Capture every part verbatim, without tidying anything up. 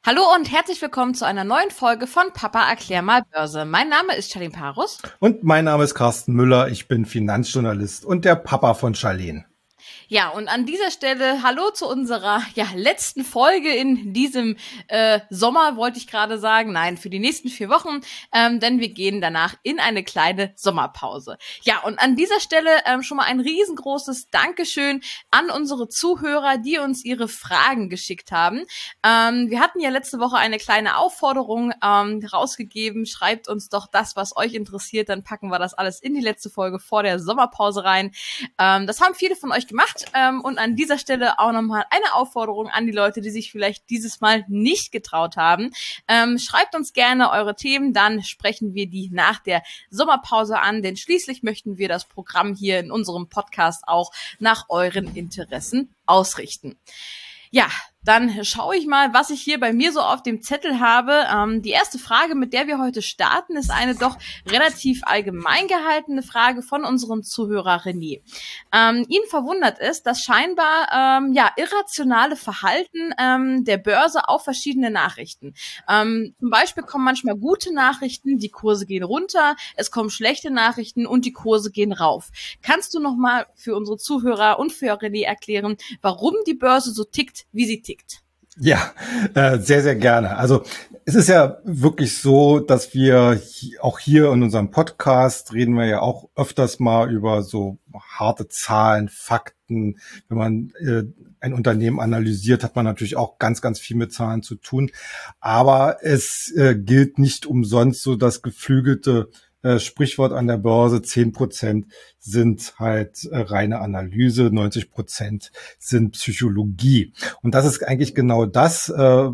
Hallo und herzlich willkommen zu einer neuen Folge von Papa erklär mal Börse. Mein Name ist Charlene Parus. Und mein Name ist Carsten Müller. Ich bin Finanzjournalist und der Papa von Charlene. Ja, und an dieser Stelle hallo zu unserer ja, letzten Folge in diesem äh, Sommer, wollte ich gerade sagen. Nein, für die nächsten vier Wochen, ähm, denn wir gehen danach in eine kleine Sommerpause. Ja, und an dieser Stelle ähm, schon mal ein riesengroßes Dankeschön an unsere Zuhörer, die uns ihre Fragen geschickt haben. Ähm, wir hatten ja letzte Woche eine kleine Aufforderung ähm, rausgegeben. Schreibt uns doch das, was euch interessiert, dann packen wir das alles in die letzte Folge vor der Sommerpause rein. Ähm, das haben viele von euch gemacht. Ähm, und an dieser Stelle auch nochmal eine Aufforderung an die Leute, die sich vielleicht dieses Mal nicht getraut haben. Ähm, schreibt uns gerne eure Themen, dann sprechen wir die nach der Sommerpause an, denn schließlich möchten wir das Programm hier in unserem Podcast auch nach euren Interessen ausrichten. Ja, dann schaue ich mal, was ich hier bei mir so auf dem Zettel habe. Ähm, die erste Frage, mit der wir heute starten, ist eine doch relativ allgemein gehaltene Frage von unserem Zuhörer René. Ähm, ihn verwundert es, dass scheinbar ähm, ja irrationale Verhalten ähm, der Börse auf verschiedene Nachrichten. Ähm, zum Beispiel kommen manchmal gute Nachrichten, die Kurse gehen runter, es kommen schlechte Nachrichten und die Kurse gehen rauf. Kannst du noch mal für unsere Zuhörer und für René erklären, warum die Börse so tickt, wie sie tickt? Ja, äh, sehr, sehr gerne. Also es ist ja wirklich so, dass wir auch hier in unserem Podcast reden wir ja auch öfters mal über so harte Zahlen, Fakten. Wenn man äh, ein Unternehmen analysiert, hat man natürlich auch ganz, ganz viel mit Zahlen zu tun. Aber es äh, gilt nicht umsonst so das geflügelte Äh, Sprichwort an der Börse, zehn Prozent sind halt äh, reine Analyse, neunzig Prozent sind Psychologie. Und das ist eigentlich genau das, äh,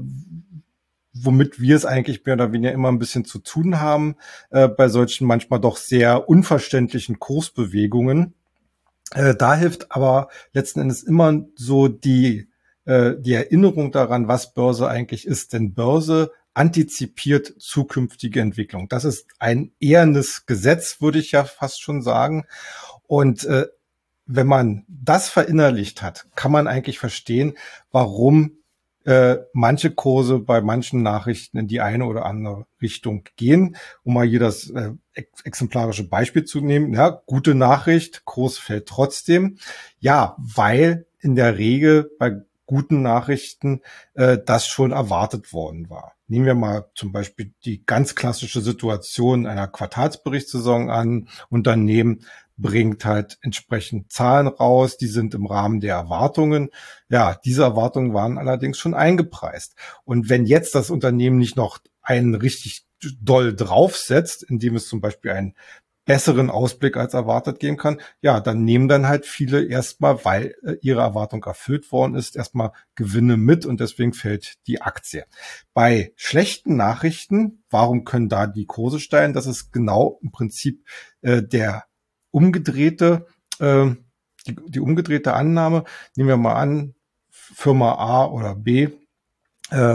womit wir es eigentlich mehr oder weniger immer ein bisschen zu tun haben, äh, bei solchen manchmal doch sehr unverständlichen Kursbewegungen. Äh, da hilft aber letzten Endes immer so die, äh, die Erinnerung daran, was Börse eigentlich ist. Denn Börse antizipiert zukünftige Entwicklung. Das ist ein ehrenes Gesetz, würde ich ja fast schon sagen. Und äh, wenn man das verinnerlicht hat, kann man eigentlich verstehen, warum äh, manche Kurse bei manchen Nachrichten in die eine oder andere Richtung gehen. Um mal hier das äh, ex- exemplarische Beispiel zu nehmen. Ja, gute Nachricht, Kurs fällt trotzdem. Ja, weil in der Regel bei guten Nachrichten äh, das schon erwartet worden war. Nehmen wir mal zum Beispiel die ganz klassische Situation einer Quartalsberichtssaison an. Unternehmen bringt halt entsprechend Zahlen raus, die sind im Rahmen der Erwartungen. Ja, diese Erwartungen waren allerdings schon eingepreist. Und wenn jetzt das Unternehmen nicht noch einen richtig doll draufsetzt, indem es zum Beispiel einen besseren Ausblick als erwartet geben kann, ja, dann nehmen dann halt viele erstmal, weil äh, ihre Erwartung erfüllt worden ist, erstmal Gewinne mit und deswegen fällt die Aktie. Bei schlechten Nachrichten, warum können da die Kurse steigen? Das ist genau im Prinzip äh, der umgedrehte, äh, die, die umgedrehte Annahme. Nehmen wir mal an, Firma A oder B äh,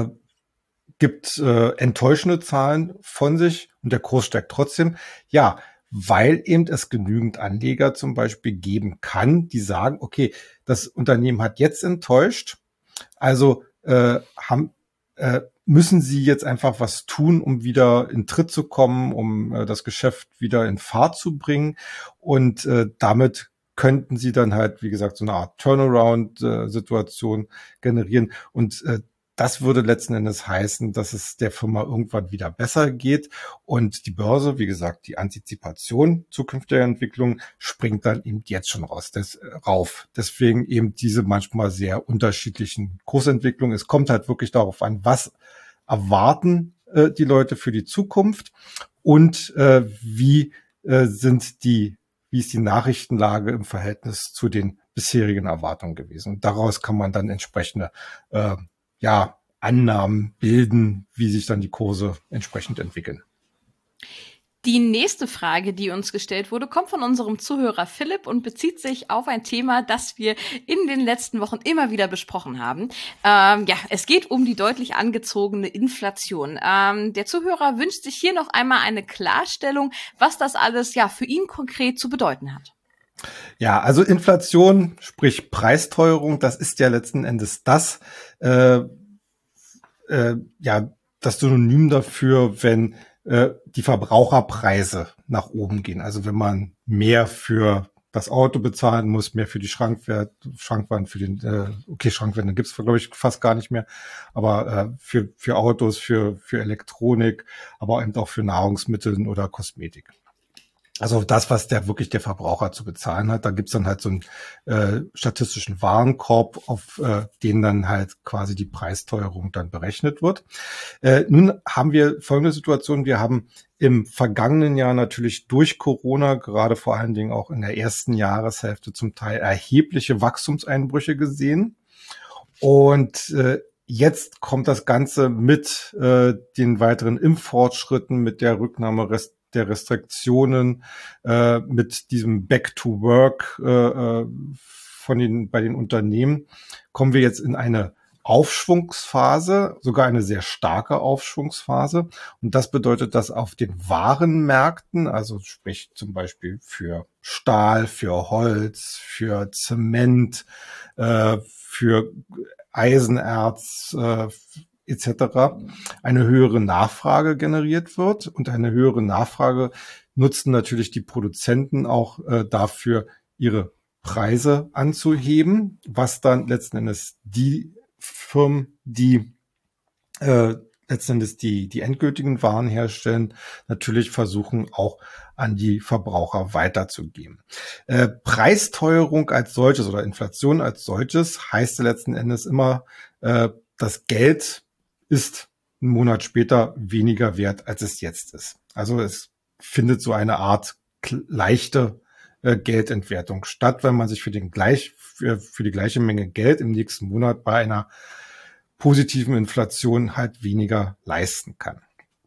gibt äh, enttäuschende Zahlen von sich und der Kurs steigt trotzdem. Ja, weil eben es genügend Anleger zum Beispiel geben kann, die sagen, okay, das Unternehmen hat jetzt enttäuscht, also äh, haben, äh, müssen sie jetzt einfach was tun, um wieder in Tritt zu kommen, um äh, das Geschäft wieder in Fahrt zu bringen und äh, damit könnten sie dann halt, wie gesagt, so eine Art Turnaround-Situation generieren und äh, das würde letzten Endes heißen, dass es der Firma irgendwann wieder besser geht. Und die Börse, wie gesagt, die Antizipation zukünftiger Entwicklung springt dann eben jetzt schon raus, des, äh, rauf. Deswegen eben diese manchmal sehr unterschiedlichen Kursentwicklungen. Es kommt halt wirklich darauf an, was erwarten äh, die Leute für die Zukunft und äh, wie äh, sind die, wie ist die Nachrichtenlage im Verhältnis zu den bisherigen Erwartungen gewesen. Und daraus kann man dann entsprechende äh, ja, Annahmen bilden, wie sich dann die Kurse entsprechend entwickeln. Die nächste Frage, die uns gestellt wurde, kommt von unserem Zuhörer Philipp und bezieht sich auf ein Thema, das wir in den letzten Wochen immer wieder besprochen haben. Ähm, ja, es geht um die deutlich angezogene Inflation. Ähm, der Zuhörer wünscht sich hier noch einmal eine Klarstellung, was das alles ja für ihn konkret zu bedeuten hat. Ja, also Inflation, sprich Preisteuerung, das ist ja letzten Endes das, äh, äh, ja das Synonym dafür, wenn äh, die Verbraucherpreise nach oben gehen. Also wenn man mehr für das Auto bezahlen muss, mehr für die Schrankwert, Schrankwand, für den, äh, okay, Schrankwände gibt's glaube ich fast gar nicht mehr, aber äh, für für Autos, für für Elektronik, aber eben auch für Nahrungsmittel oder Kosmetik. Also das, was der wirklich der Verbraucher zu bezahlen hat, da gibt's dann halt so einen äh, statistischen Warenkorb, auf äh, den dann halt quasi die Preisteuerung dann berechnet wird. Äh, nun haben wir folgende Situation: Wir haben im vergangenen Jahr natürlich durch Corona, gerade vor allen Dingen auch in der ersten Jahreshälfte, zum Teil erhebliche Wachstumseinbrüche gesehen. Und äh, jetzt kommt das Ganze mit äh, den weiteren Impffortschritten, mit der Rücknahme Rest der Restriktionen, äh, mit diesem Back to Work äh, von den bei den Unternehmen, kommen wir jetzt in eine Aufschwungsphase, sogar eine sehr starke Aufschwungsphase. Und das bedeutet, dass auf den Warenmärkten, also sprich zum Beispiel für Stahl, für Holz, für Zement, äh, für Eisenerz, äh, et cetera, eine höhere Nachfrage generiert wird. Und eine höhere Nachfrage nutzen natürlich die Produzenten auch äh, dafür, ihre Preise anzuheben, was dann letzten Endes die Firmen, die äh, letzten Endes die, die endgültigen Waren herstellen, natürlich versuchen auch an die Verbraucher weiterzugeben. Äh, Preisteuerung als solches oder Inflation als solches heißt letzten Endes immer, äh, das Geld ist einen Monat später weniger wert, als es jetzt ist. Also es findet so eine Art leichte äh, Geldentwertung statt, wenn man sich für den gleich für, für die gleiche Menge Geld im nächsten Monat bei einer positiven Inflation halt weniger leisten kann.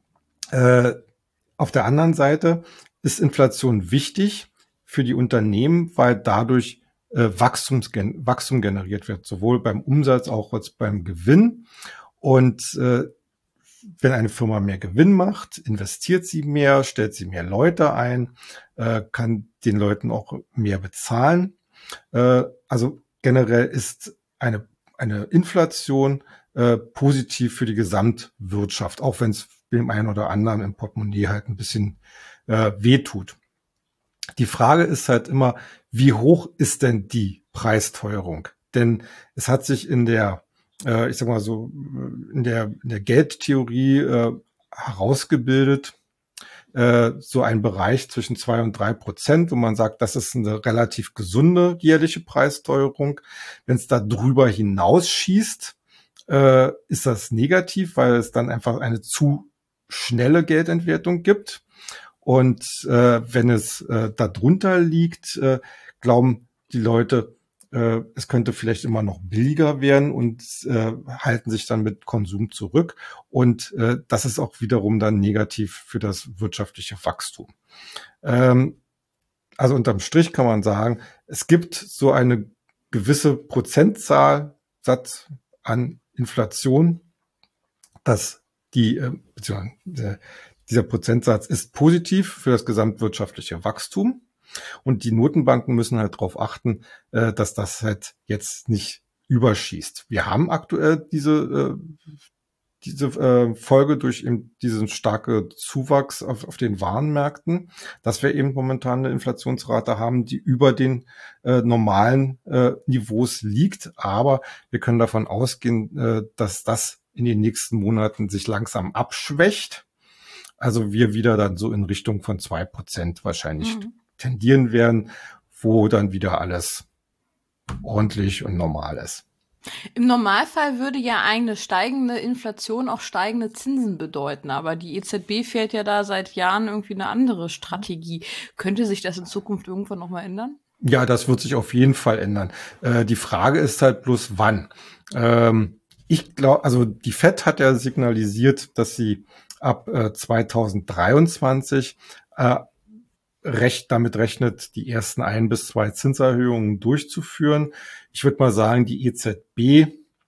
Äh, auf der anderen Seite ist Inflation wichtig für die Unternehmen, weil dadurch äh, Wachstums, Wachstum generiert wird, sowohl beim Umsatz auch als beim Gewinn. Und äh, wenn eine Firma mehr Gewinn macht, investiert sie mehr, stellt sie mehr Leute ein, äh, kann den Leuten auch mehr bezahlen. Äh, also generell ist eine, eine Inflation äh, positiv für die Gesamtwirtschaft, auch wenn es dem einen oder anderen im Portemonnaie halt ein bisschen äh, wehtut. Die Frage ist halt immer, wie hoch ist denn die Preisteuerung? Denn es hat sich in der ich sag mal so, in der, in der Geldtheorie äh, herausgebildet, äh, so ein Bereich zwischen zwei und drei Prozent, wo man sagt, das ist eine relativ gesunde jährliche Preissteuerung. Wenn es da drüber hinausschießt, äh, ist das negativ, weil es dann einfach eine zu schnelle Geldentwertung gibt. Und äh, wenn es äh, da drunter liegt, äh, glauben die Leute, es könnte vielleicht immer noch billiger werden und äh, halten sich dann mit Konsum zurück. Und äh, das ist auch wiederum dann negativ für das wirtschaftliche Wachstum. Ähm, also unterm Strich kann man sagen, es gibt so eine gewisse Prozentzahl Satz an Inflation, dass die, äh, beziehungsweise dieser Prozentsatz ist positiv für das gesamtwirtschaftliche Wachstum. Und die Notenbanken müssen halt darauf achten, äh, dass das halt jetzt nicht überschießt. Wir haben aktuell diese äh, diese äh, Folge durch eben diesen starke Zuwachs auf, auf den Warenmärkten, dass wir eben momentan eine Inflationsrate haben, die über den äh, normalen äh, Niveaus liegt. Aber wir können davon ausgehen, äh, dass das in den nächsten Monaten sich langsam abschwächt. Also wir wieder dann so in Richtung von zwei Prozent wahrscheinlich mhm. tendieren werden, wo dann wieder alles ordentlich und normal ist. Im Normalfall würde ja eine steigende Inflation auch steigende Zinsen bedeuten, aber die E Z B fährt ja da seit Jahren irgendwie eine andere Strategie. Könnte sich das in Zukunft irgendwann nochmal ändern? Ja, das wird sich auf jeden Fall ändern. Äh, die Frage ist halt bloß, wann. Ähm, ich glaube, also die Fed hat ja signalisiert, dass sie ab äh, zweitausenddreiundzwanzig äh, recht damit rechnet, die ersten ein bis zwei Zinserhöhungen durchzuführen. Ich würde mal sagen, die E Z B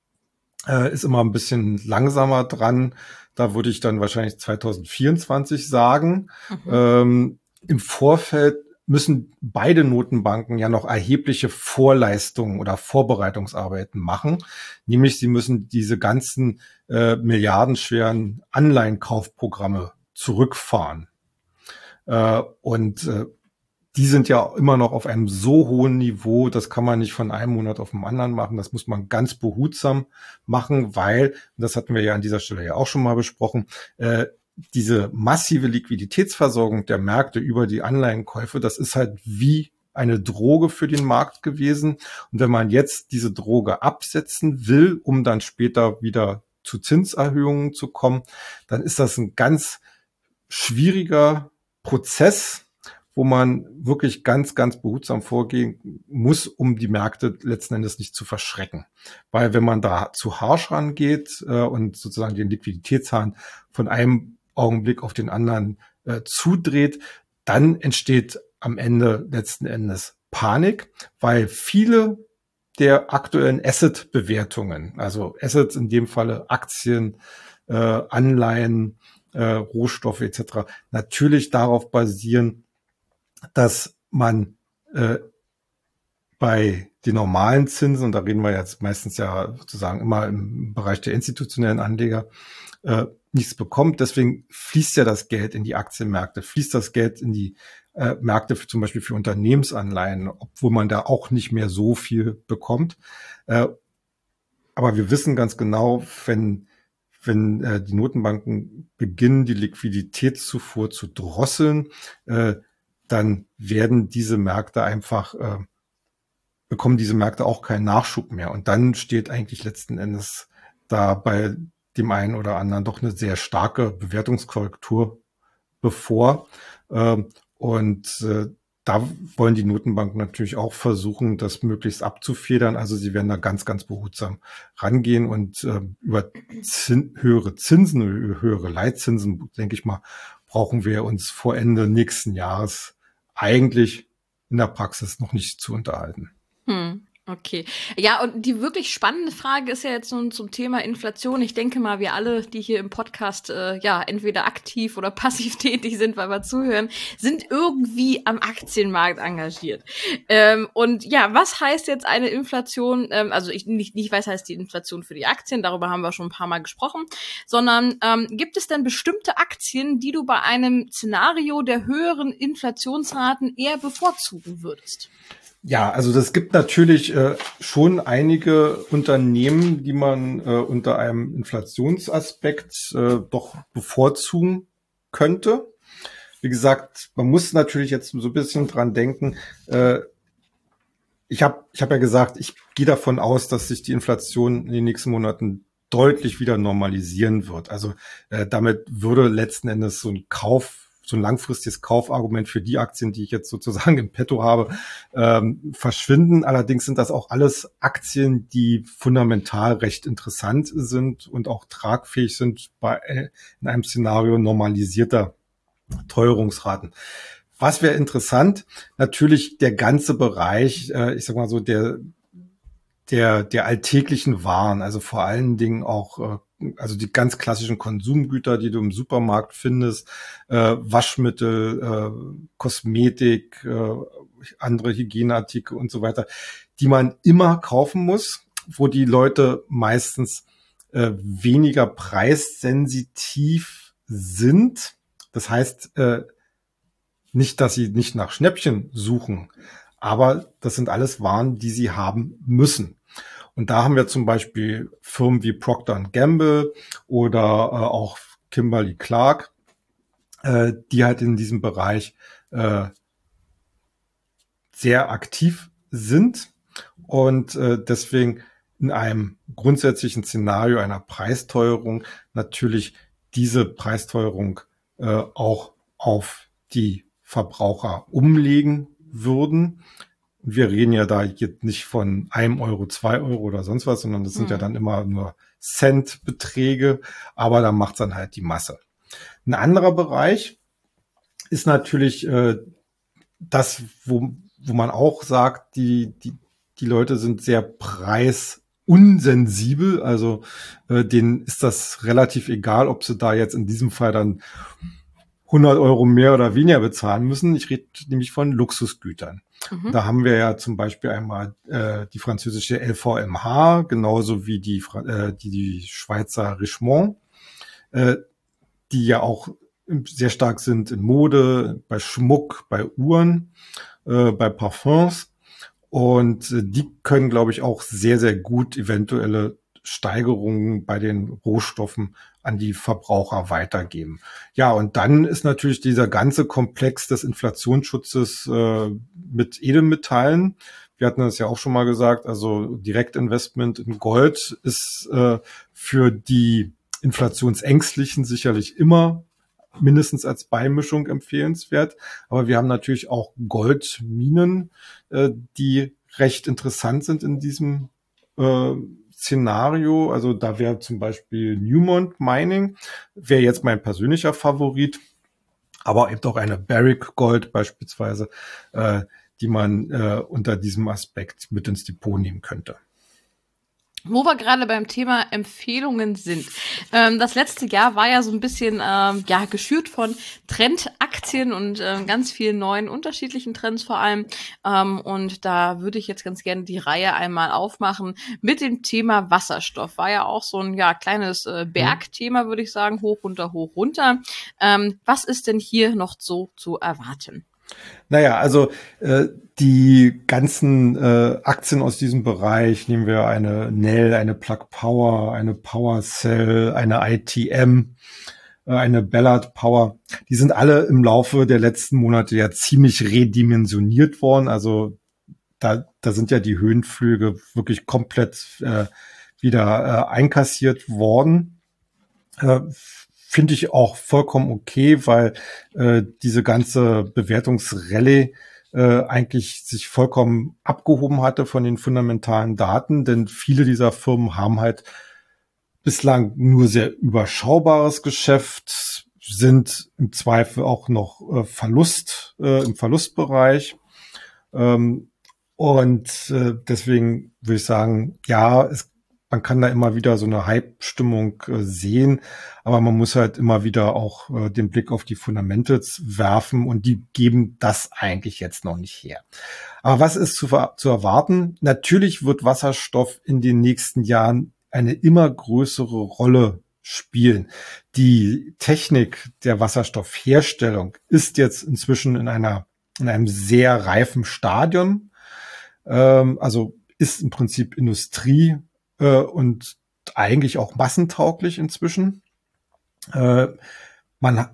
äh, ist immer ein bisschen langsamer dran. Da würde ich dann wahrscheinlich zweitausendvierundzwanzig sagen. Mhm. Ähm, im Vorfeld müssen beide Notenbanken ja noch erhebliche Vorleistungen oder Vorbereitungsarbeiten machen. Nämlich sie müssen diese ganzen äh, milliardenschweren Anleihenkaufprogramme zurückfahren. Äh, und äh, die sind ja immer noch auf einem so hohen Niveau, das kann man nicht von einem Monat auf den anderen machen. Das muss man ganz behutsam machen, weil, das hatten wir ja an dieser Stelle ja auch schon mal besprochen, äh, diese massive Liquiditätsversorgung der Märkte über die Anleihenkäufe, das ist halt wie eine Droge für den Markt gewesen. Und wenn man jetzt diese Droge absetzen will, um dann später wieder zu Zinserhöhungen zu kommen, dann ist das ein ganz schwieriger Prozess, wo man wirklich ganz, ganz behutsam vorgehen muss, um die Märkte letzten Endes nicht zu verschrecken. Weil wenn man da zu harsch rangeht äh, und sozusagen den Liquiditätshahn von einem Augenblick auf den anderen äh, zudreht, dann entsteht am Ende letzten Endes Panik, weil viele der aktuellen Asset-Bewertungen, also Assets in dem Falle Aktien, äh, Anleihen, äh, Rohstoffe et cetera, natürlich darauf basieren, dass man äh, bei den normalen Zinsen, und da reden wir jetzt meistens ja sozusagen immer im Bereich der institutionellen Anleger, äh, nichts bekommt. Deswegen fließt ja das Geld in die Aktienmärkte, fließt das Geld in die äh, Märkte für, zum Beispiel für Unternehmensanleihen, obwohl man da auch nicht mehr so viel bekommt. Äh, aber wir wissen ganz genau, wenn wenn äh, die Notenbanken beginnen, die Liquiditätszufuhr zu drosseln, äh, dann werden diese Märkte einfach, äh, bekommen diese Märkte auch keinen Nachschub mehr. Und dann steht eigentlich letzten Endes da bei dem einen oder anderen doch eine sehr starke Bewertungskorrektur bevor. Ähm, und äh, da wollen die Notenbanken natürlich auch versuchen, das möglichst abzufedern. Also sie werden da ganz, ganz behutsam rangehen und äh, über Zin- höhere Zinsen, höhere Leitzinsen, denke ich mal, brauchen wir uns vor Ende nächsten Jahres eigentlich in der Praxis noch nicht zu unterhalten. Hm. Okay. Ja, und die wirklich spannende Frage ist ja jetzt nun zum Thema Inflation. Ich denke mal, wir alle, die hier im Podcast äh, ja entweder aktiv oder passiv tätig sind, weil wir zuhören, sind irgendwie am Aktienmarkt engagiert. Ähm, und ja, was heißt jetzt eine Inflation? Ähm, also ich nicht, nicht weiß, heißt die Inflation für die Aktien, darüber haben wir schon ein paar Mal gesprochen, sondern ähm, gibt es denn bestimmte Aktien, die du bei einem Szenario der höheren Inflationsraten eher bevorzugen würdest? Ja, also das gibt natürlich äh, schon einige Unternehmen, die man äh, unter einem Inflationsaspekt äh, doch bevorzugen könnte. Wie gesagt, man muss natürlich jetzt so ein bisschen dran denken. Äh, ich habe ich hab ja gesagt, ich gehe davon aus, dass sich die Inflation in den nächsten Monaten deutlich wieder normalisieren wird. Also äh, damit würde letzten Endes so ein Kauf so ein langfristiges Kaufargument für die Aktien, die ich jetzt sozusagen im Petto habe, ähm, verschwinden. Allerdings sind das auch alles Aktien, die fundamental recht interessant sind und auch tragfähig sind bei äh, in einem Szenario normalisierter Teuerungsraten. Was wäre interessant? Natürlich der ganze Bereich, äh, ich sag mal so, der der der alltäglichen Waren, also vor allen Dingen auch äh, also die ganz klassischen Konsumgüter, die du im Supermarkt findest, äh, Waschmittel, äh, Kosmetik, äh, andere Hygieneartikel und so weiter, die man immer kaufen muss, wo die Leute meistens äh, weniger preissensitiv sind. Das heißt äh, nicht, dass sie nicht nach Schnäppchen suchen, aber das sind alles Waren, die sie haben müssen. Und da haben wir zum Beispiel Firmen wie Procter and Gamble oder äh, auch Kimberly-Clark, äh, die halt in diesem Bereich äh, sehr aktiv sind und äh, deswegen in einem grundsätzlichen Szenario einer Preisteuerung natürlich diese Preisteuerung äh, auch auf die Verbraucher umlegen würden. Wir reden ja da jetzt nicht von einem Euro, zwei Euro oder sonst was, sondern das sind mhm. ja dann immer nur Centbeträge, aber da macht's dann halt die Masse. Ein anderer Bereich ist natürlich äh, das, wo, wo man auch sagt, die, die, die Leute sind sehr preisunsensibel, also äh, denen ist das relativ egal, ob sie da jetzt in diesem Fall dann hundert Euro mehr oder weniger bezahlen müssen. Ich rede nämlich von Luxusgütern. Mhm. Da haben wir ja zum Beispiel einmal äh, die französische L V M H, genauso wie die, äh, die, die Schweizer Richemont, äh, die ja auch sehr stark sind in Mode, bei Schmuck, bei Uhren, äh, bei Parfums. Und äh, die können, glaube ich, auch sehr, sehr gut eventuelle Steigerungen bei den Rohstoffen an die Verbraucher weitergeben. Ja, und dann ist natürlich dieser ganze Komplex des Inflationsschutzes äh, mit Edelmetallen. Wir hatten das ja auch schon mal gesagt, also Direktinvestment in Gold ist äh, für die Inflationsängstlichen sicherlich immer mindestens als Beimischung empfehlenswert. Aber wir haben natürlich auch Goldminen, äh, die recht interessant sind in diesem äh, Szenario. Also da wäre zum Beispiel Newmont Mining, wäre jetzt mein persönlicher Favorit, aber eben auch eine Barrick Gold beispielsweise, äh, die man äh, unter diesem Aspekt mit ins Depot nehmen könnte. Wo wir gerade beim Thema Empfehlungen sind. Ähm, das letzte Jahr war ja so ein bisschen ähm, ja geschürt von Trendaktien und ähm, ganz vielen neuen unterschiedlichen Trends vor allem. Ähm, und da würde ich jetzt ganz gerne die Reihe einmal aufmachen mit dem Thema Wasserstoff. War ja auch so ein ja kleines äh, Bergthema, würde ich sagen, hoch, runter, hoch, runter. Ähm, was ist denn hier noch so zu erwarten? Naja, also äh, die ganzen äh, Aktien aus diesem Bereich, nehmen wir eine Nel, eine Plug Power, eine PowerCell, eine I T M, äh, eine Ballard Power, die sind alle im Laufe der letzten Monate ja ziemlich redimensioniert worden. Also da, da sind ja die Höhenflüge wirklich komplett äh, wieder äh, einkassiert worden. Äh, Finde ich auch vollkommen okay, weil äh, diese ganze Bewertungsrallye äh, eigentlich sich vollkommen abgehoben hatte von den fundamentalen Daten, denn viele dieser Firmen haben halt bislang nur sehr überschaubares Geschäft, sind im Zweifel auch noch äh, Verlust äh, im Verlustbereich. Ähm, und äh, deswegen würde ich sagen, ja, es man kann da immer wieder so eine Hype-Stimmung äh, sehen, aber man muss halt immer wieder auch äh, den Blick auf die Fundamentals werfen und die geben das eigentlich jetzt noch nicht her. Aber was ist zu, zu erwarten? Natürlich wird Wasserstoff in den nächsten Jahren eine immer größere Rolle spielen. Die Technik der Wasserstoffherstellung ist jetzt inzwischen in einer in einem sehr reifen Stadium, ähm, also ist im Prinzip Industrie und eigentlich auch massentauglich inzwischen. Äh, man,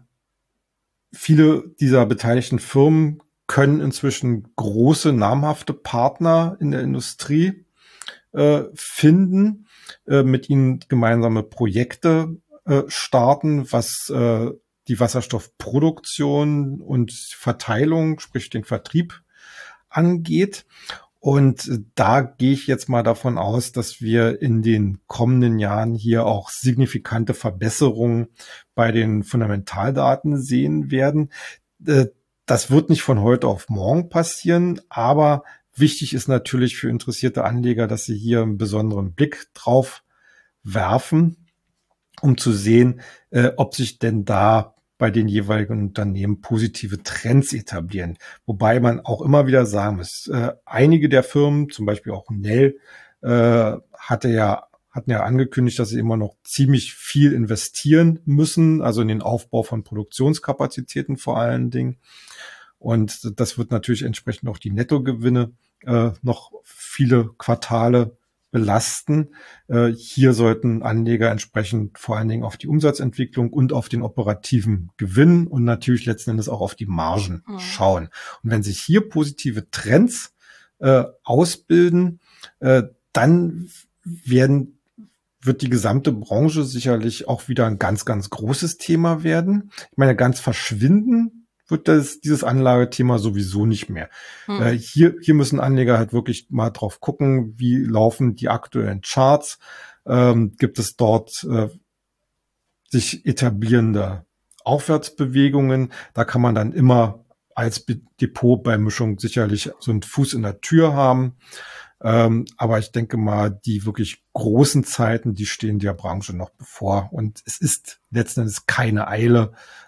viele dieser beteiligten Firmen können inzwischen große, namhafte Partner in der Industrie äh, finden, äh, mit ihnen gemeinsame Projekte äh, starten, was äh, die Wasserstoffproduktion und Verteilung, sprich den Vertrieb angeht. Und da gehe ich jetzt mal davon aus, dass wir in den kommenden Jahren hier auch signifikante Verbesserungen bei den Fundamentaldaten sehen werden. Das wird nicht von heute auf morgen passieren, aber wichtig ist natürlich für interessierte Anleger, dass sie hier einen besonderen Blick drauf werfen, um zu sehen, ob sich denn da bei den jeweiligen Unternehmen positive Trends etablieren. Wobei man auch immer wieder sagen muss, äh, einige der Firmen, zum Beispiel auch Nel, äh, hatte ja, hatten ja angekündigt, dass sie immer noch ziemlich viel investieren müssen, also in den Aufbau von Produktionskapazitäten vor allen Dingen. Und das wird natürlich entsprechend auch die Nettogewinne äh, noch viele Quartale belasten. Äh, hier sollten Anleger entsprechend vor allen Dingen auf die Umsatzentwicklung und auf den operativen Gewinn und natürlich letzten Endes auch auf die Margen mhm. schauen. Und wenn sich hier positive Trends äh, ausbilden, äh, dann werden wird die gesamte Branche sicherlich auch wieder ein ganz, ganz großes Thema werden. Ich meine, ganz verschwinden wird das, dieses Anlagethema sowieso nicht mehr. Hm. Äh, hier, hier müssen Anleger halt wirklich mal drauf gucken, wie laufen die aktuellen Charts. Ähm, gibt es dort äh, sich etablierende Aufwärtsbewegungen? Da kann man dann immer als Depot bei Mischung sicherlich so einen Fuß in der Tür haben. Ähm, aber ich denke mal, die wirklich großen Zeiten, die stehen der Branche noch bevor. Und es ist letzten Endes keine Eile,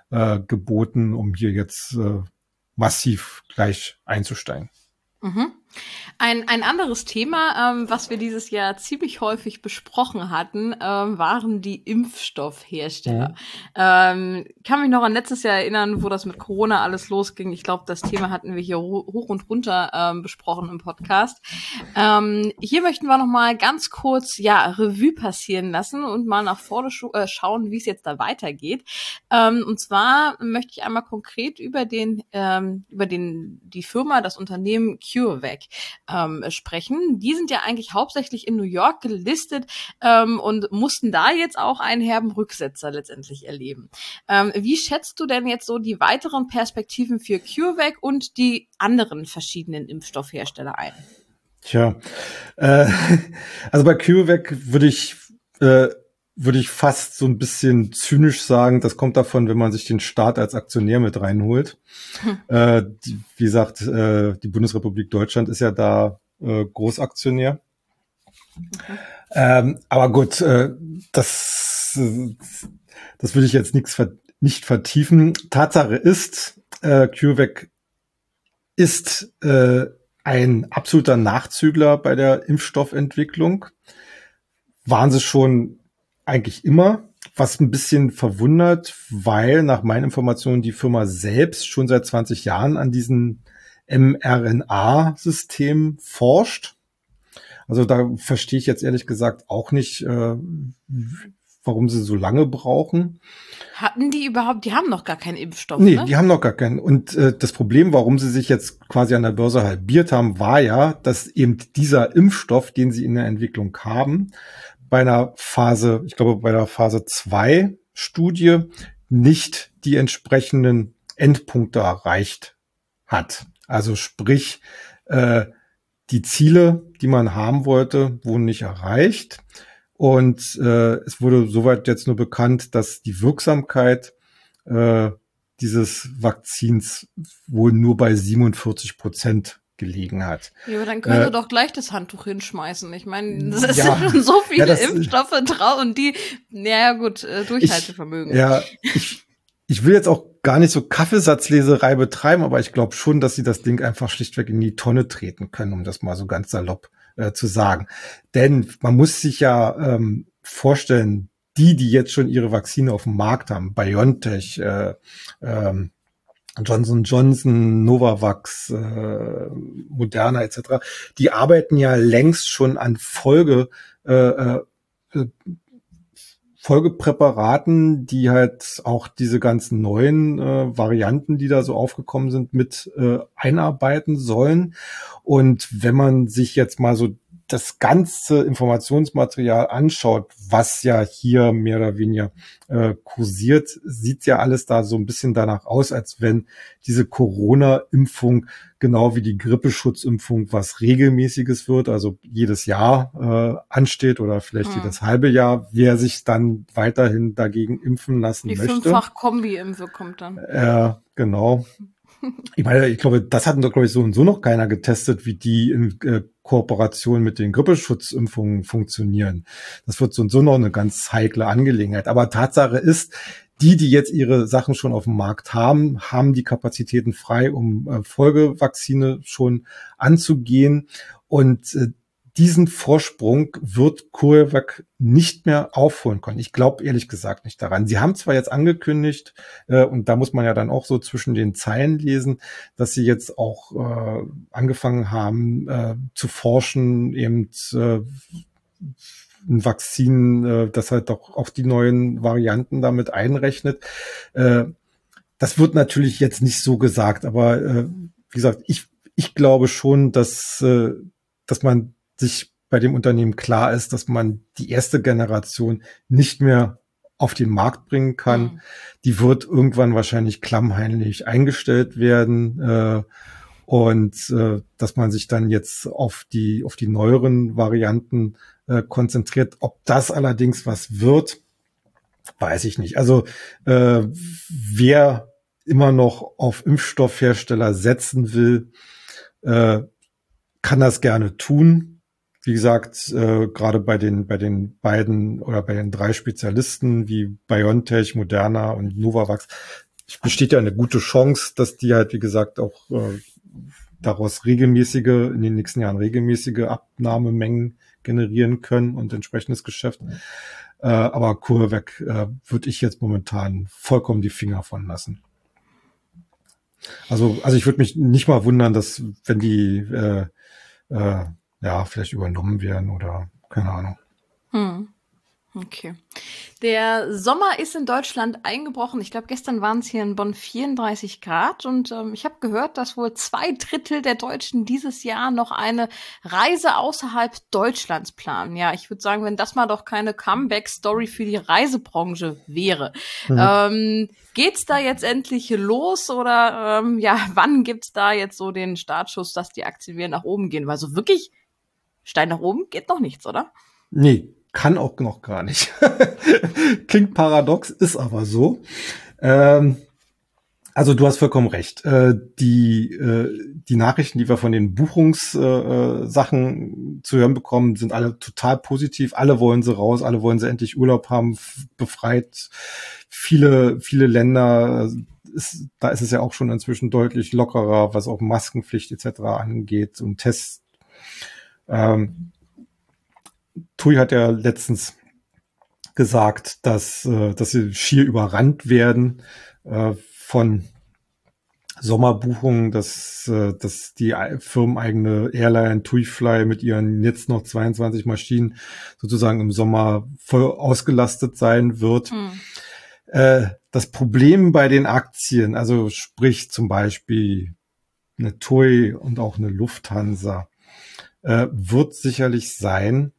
äh, geboten, um hier jetzt äh, massiv gleich einzusteigen. Mhm. Ein, ein anderes Thema, ähm, was wir dieses Jahr ziemlich häufig besprochen hatten, ähm, waren die Impfstoffhersteller. Mhm. Ähm, kann mich noch an letztes Jahr erinnern, wo das mit Corona alles losging. Ich glaube, das Thema hatten wir hier hoch und runter ähm, besprochen im Podcast. Ähm, hier möchten wir noch mal ganz kurz ja Revue passieren lassen und mal nach vorne sch- äh, schauen, wie es jetzt da weitergeht. Ähm, und zwar möchte ich einmal konkret über den ähm, über den die Firma, das Unternehmen CureVac ähm, sprechen. Die sind ja eigentlich hauptsächlich in New York gelistet ähm, und mussten da jetzt auch einen herben Rücksetzer letztendlich erleben. Ähm, wie schätzt du denn jetzt so die weiteren Perspektiven für CureVac und die anderen verschiedenen Impfstoffhersteller ein? Tja, äh, also bei CureVac würde ich äh, würde ich fast so ein bisschen zynisch sagen, das kommt davon, wenn man sich den Staat als Aktionär mit reinholt. Hm. Äh, die, wie gesagt, äh, die Bundesrepublik Deutschland ist ja da äh, Großaktionär. Okay. Ähm, aber gut, äh, das, das will ich jetzt nichts ver- nicht vertiefen. Tatsache ist, äh, CureVac ist äh, ein absoluter Nachzügler bei der Impfstoffentwicklung. Waren sie schon eigentlich immer, was ein bisschen verwundert, weil nach meinen Informationen die Firma selbst schon seit zwanzig Jahren an diesem mRNA-System forscht. Also da verstehe ich jetzt ehrlich gesagt auch nicht, äh, warum sie so lange brauchen. Hatten die überhaupt, die haben noch gar keinen Impfstoff, Nee, ne? die haben noch gar keinen. Und äh, das Problem, warum sie sich jetzt quasi an der Börse halbiert haben, war ja, dass eben dieser Impfstoff, den sie in der Entwicklung haben, bei einer Phase, ich glaube bei der Phase zwei Studie nicht die entsprechenden Endpunkte erreicht hat. Also sprich, äh, die Ziele, die man haben wollte, wurden nicht erreicht. Und äh, es wurde soweit jetzt nur bekannt, dass die Wirksamkeit äh, dieses Vakzins wohl nur bei siebenundvierzig Prozent gelegen hat. Ja, aber dann können äh, sie doch gleich das Handtuch hinschmeißen. Ich meine, das ja, sind schon so viele ja, das, Impfstoffe drauf und die, ja gut, äh, Durchhaltevermögen. Ich, ja, ich, ich will jetzt auch gar nicht so Kaffeesatzleserei betreiben, aber ich glaube schon, dass sie das Ding einfach schlichtweg in die Tonne treten können, um das mal so ganz salopp äh, zu sagen. Denn man muss sich ja ähm, vorstellen, die, die jetzt schon ihre Vakzine auf dem Markt haben, BioNTech, äh, ähm, Johnson Johnson, Novavax, äh, Moderna et cetera, die arbeiten ja längst schon an Folge äh, äh, Folgepräparaten, die halt auch diese ganzen neuen äh, Varianten, die da so aufgekommen sind, mit äh, einarbeiten sollen. Und wenn man sich jetzt mal so das ganze Informationsmaterial anschaut, was ja hier mehr oder weniger äh, kursiert, sieht ja alles da so ein bisschen danach aus, als wenn diese Corona-Impfung genau wie die Grippeschutzimpfung was Regelmäßiges wird, also jedes Jahr äh, ansteht oder vielleicht hm. jedes halbe Jahr, wer sich dann weiterhin dagegen impfen lassen die möchte. Die Fünffach-Kombi-Impfe kommt dann. Äh, genau. Ich meine, ich glaube, das hat doch, glaube ich, so und so noch keiner getestet, wie die in äh, Kooperation mit den Grippeschutzimpfungen funktionieren. Das wird so und so noch eine ganz heikle Angelegenheit. Aber Tatsache ist, die, die jetzt ihre Sachen schon auf dem Markt haben, haben die Kapazitäten frei, um äh, Folgevakzine schon anzugehen. Und äh, diesen Vorsprung wird CureVac nicht mehr aufholen können. Ich glaube ehrlich gesagt nicht daran. Sie haben zwar jetzt angekündigt, äh, und da muss man ja dann auch so zwischen den Zeilen lesen, dass sie jetzt auch äh, angefangen haben äh, zu forschen, eben äh, ein Vakzin, äh, das halt auch, auch die neuen Varianten damit einrechnet. Äh, das wird natürlich jetzt nicht so gesagt, aber äh, wie gesagt, ich, ich glaube schon, dass, äh, dass man sich bei dem Unternehmen klar ist, dass man die erste Generation nicht mehr auf den Markt bringen kann. Mhm. Die wird irgendwann wahrscheinlich klammheimlich eingestellt werden äh, und äh, dass man sich dann jetzt auf die auf die neueren Varianten äh, konzentriert. Ob das allerdings was wird, weiß ich nicht. Also äh, wer immer noch auf Impfstoffhersteller setzen will, äh, kann das gerne tun. Wie gesagt, äh, gerade bei den bei den beiden oder bei den drei Spezialisten wie BioNTech, Moderna und Novavax es besteht ja eine gute Chance, dass die halt, wie gesagt, auch äh, daraus regelmäßige, in den nächsten Jahren regelmäßige Abnahmemengen generieren können und entsprechendes Geschäft. Äh, aber CureVac äh, würde ich jetzt momentan vollkommen die Finger von lassen. Also, also ich würde mich nicht mal wundern, dass wenn die äh, äh, ja vielleicht übernommen werden oder keine Ahnung. Hm. Okay. Der Sommer ist in Deutschland eingebrochen. Ich glaube, gestern waren es hier in Bonn vierunddreißig Grad und ähm, ich habe gehört, dass wohl zwei Drittel der Deutschen dieses Jahr noch eine Reise außerhalb Deutschlands planen. Ja, ich würde sagen, wenn das mal doch keine Comeback-Story für die Reisebranche wäre. Mhm. Ähm, geht's da jetzt endlich los oder ähm, ja, wann gibt's da jetzt so den Startschuss, dass die Aktien wieder nach oben gehen? Weil so wirklich Stein nach oben geht noch nichts, oder? Nee. Kann auch noch gar nicht. Klingt paradox, ist aber so. Ähm, also du hast vollkommen recht. Äh, die, äh, die Nachrichten, die wir von den Buchungssachen äh, zu hören bekommen, sind alle total positiv. Alle wollen sie raus, alle wollen sie endlich Urlaub haben, f- befreit. Viele, viele Länder, ist, da ist es ja auch schon inzwischen deutlich lockerer, was auch Maskenpflicht et cetera angeht und Tests. Ähm, Tui hat ja letztens gesagt, dass, äh, dass sie schier überrannt werden äh, von Sommerbuchungen, dass, äh, dass die firmeneigene Airline TuiFly mit ihren jetzt noch zweiundzwanzig Maschinen sozusagen im Sommer voll ausgelastet sein wird. Mhm. Äh, das Problem bei den Aktien, also sprich zum Beispiel eine TUI und auch eine Lufthansa, äh, wird sicherlich sein,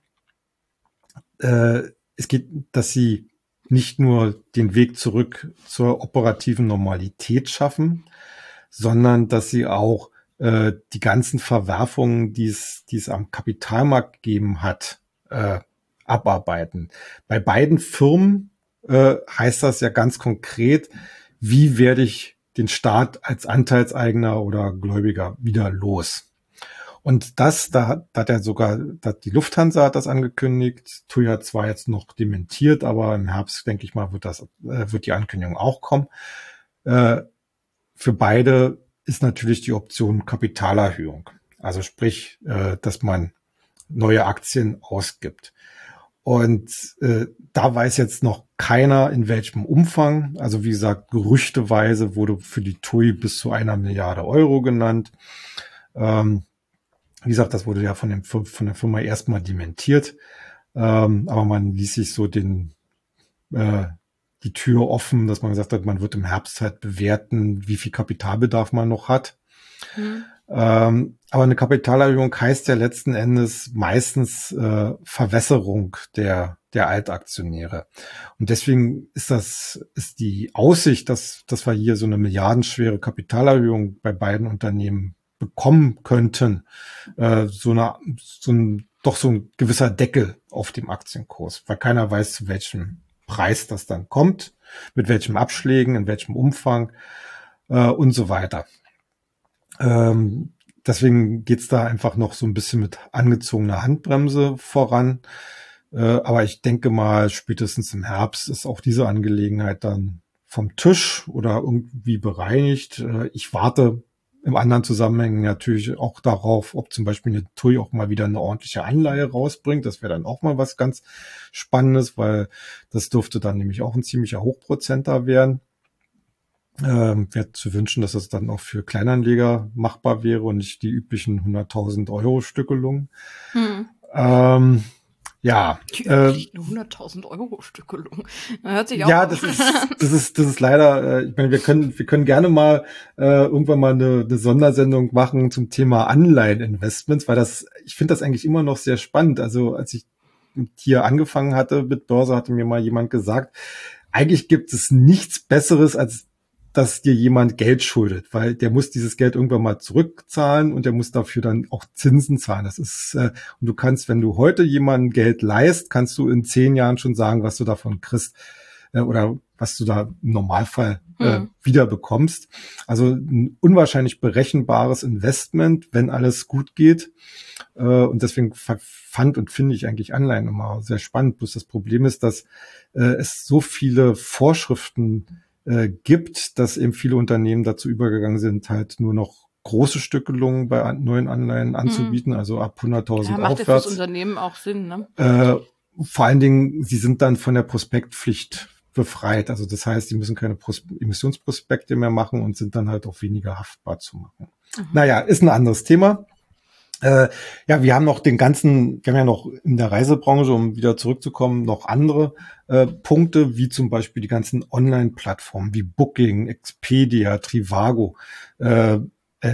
es geht, dass sie nicht nur den Weg zurück zur operativen Normalität schaffen, sondern dass sie auch äh, die ganzen Verwerfungen, die es, die es am Kapitalmarkt gegeben hat, äh, abarbeiten. Bei beiden Firmen äh, heißt das ja ganz konkret, wie werde ich den Staat als Anteilseigner oder Gläubiger wieder los? Und das, da hat, da hat er sogar, da hat die Lufthansa hat das angekündigt. TUI hat zwar jetzt noch dementiert, aber im Herbst, denke ich mal, wird das, äh, wird die Ankündigung auch kommen. Äh, für beide ist natürlich die Option Kapitalerhöhung. Also sprich, äh, dass man neue Aktien ausgibt. Und äh, da weiß jetzt noch keiner, in welchem Umfang. Also wie gesagt, gerüchteweise wurde für die TUI bis zu einer Milliarde Euro genannt. Ähm, Wie gesagt, das wurde ja von, dem, von der Firma erstmal dementiert, ähm, aber man ließ sich so den äh, die Tür offen, dass man gesagt hat, man wird im Herbst halt bewerten, wie viel Kapitalbedarf man noch hat. Mhm. Ähm, aber eine Kapitalerhöhung heißt ja letzten Endes meistens äh, Verwässerung der der Altaktionäre. Und deswegen ist das ist die Aussicht, dass dass wir hier so eine milliardenschwere Kapitalerhöhung bei beiden Unternehmen bekommen könnten, äh, so eine, so ein, doch so ein gewisser Deckel auf dem Aktienkurs, weil keiner weiß, zu welchem Preis das dann kommt, mit welchem Abschlägen, in welchem Umfang äh, und so weiter. Ähm, deswegen geht's da einfach noch so ein bisschen mit angezogener Handbremse voran. Äh, aber ich denke mal, spätestens im Herbst ist auch diese Angelegenheit dann vom Tisch oder irgendwie bereinigt. Äh, ich warte im anderen Zusammenhang natürlich auch darauf, ob zum Beispiel eine TUI auch mal wieder eine ordentliche Anleihe rausbringt. Das wäre dann auch mal was ganz Spannendes, weil das dürfte dann nämlich auch ein ziemlicher Hochprozenter werden. Ähm, wäre zu wünschen, dass das dann auch für Kleinanleger machbar wäre und nicht die üblichen hunderttausend Euro Stückelungen. Hm. Ähm, Ja, die äh, hunderttausend Euro Stückelung. Hört sich auch ja, das ist, das ist, das ist leider, äh, ich meine, wir können, wir können gerne mal äh, irgendwann mal eine, eine Sondersendung machen zum Thema Anleiheninvestments, weil das, ich finde das eigentlich immer noch sehr spannend. Also als ich hier angefangen hatte mit Börse, hatte mir mal jemand gesagt, eigentlich gibt es nichts Besseres als dass dir jemand Geld schuldet, weil der muss dieses Geld irgendwann mal zurückzahlen und der muss dafür dann auch Zinsen zahlen. Das ist, äh, und du kannst, wenn du heute jemandem Geld leist, kannst du in zehn Jahren schon sagen, was du davon kriegst äh, oder was du da im Normalfall äh, hm. wieder bekommst. Also ein unwahrscheinlich berechenbares Investment, wenn alles gut geht. Äh, und deswegen fand und finde ich eigentlich Anleihen immer sehr spannend. Bloß das Problem ist, dass äh, es so viele Vorschriften äh, gibt, dass eben viele Unternehmen dazu übergegangen sind, halt nur noch große Stückelungen bei an, neuen Anleihen anzubieten, mhm. also ab hunderttausend ja, macht aufwärts. Macht ja fürs Unternehmen auch Sinn, ne? Äh, vor allen Dingen, sie sind dann von der Prospektpflicht befreit. Also das heißt, die müssen keine Pros- Emissionsprospekte mehr machen und sind dann halt auch weniger haftbar zu machen. Mhm. Naja, ist ein anderes Thema. Äh, ja, wir haben noch den ganzen, wir haben ja noch in der Reisebranche, um wieder zurückzukommen, noch andere äh, Punkte, wie zum Beispiel die ganzen Online-Plattformen wie Booking, Expedia, Trivago, äh, äh,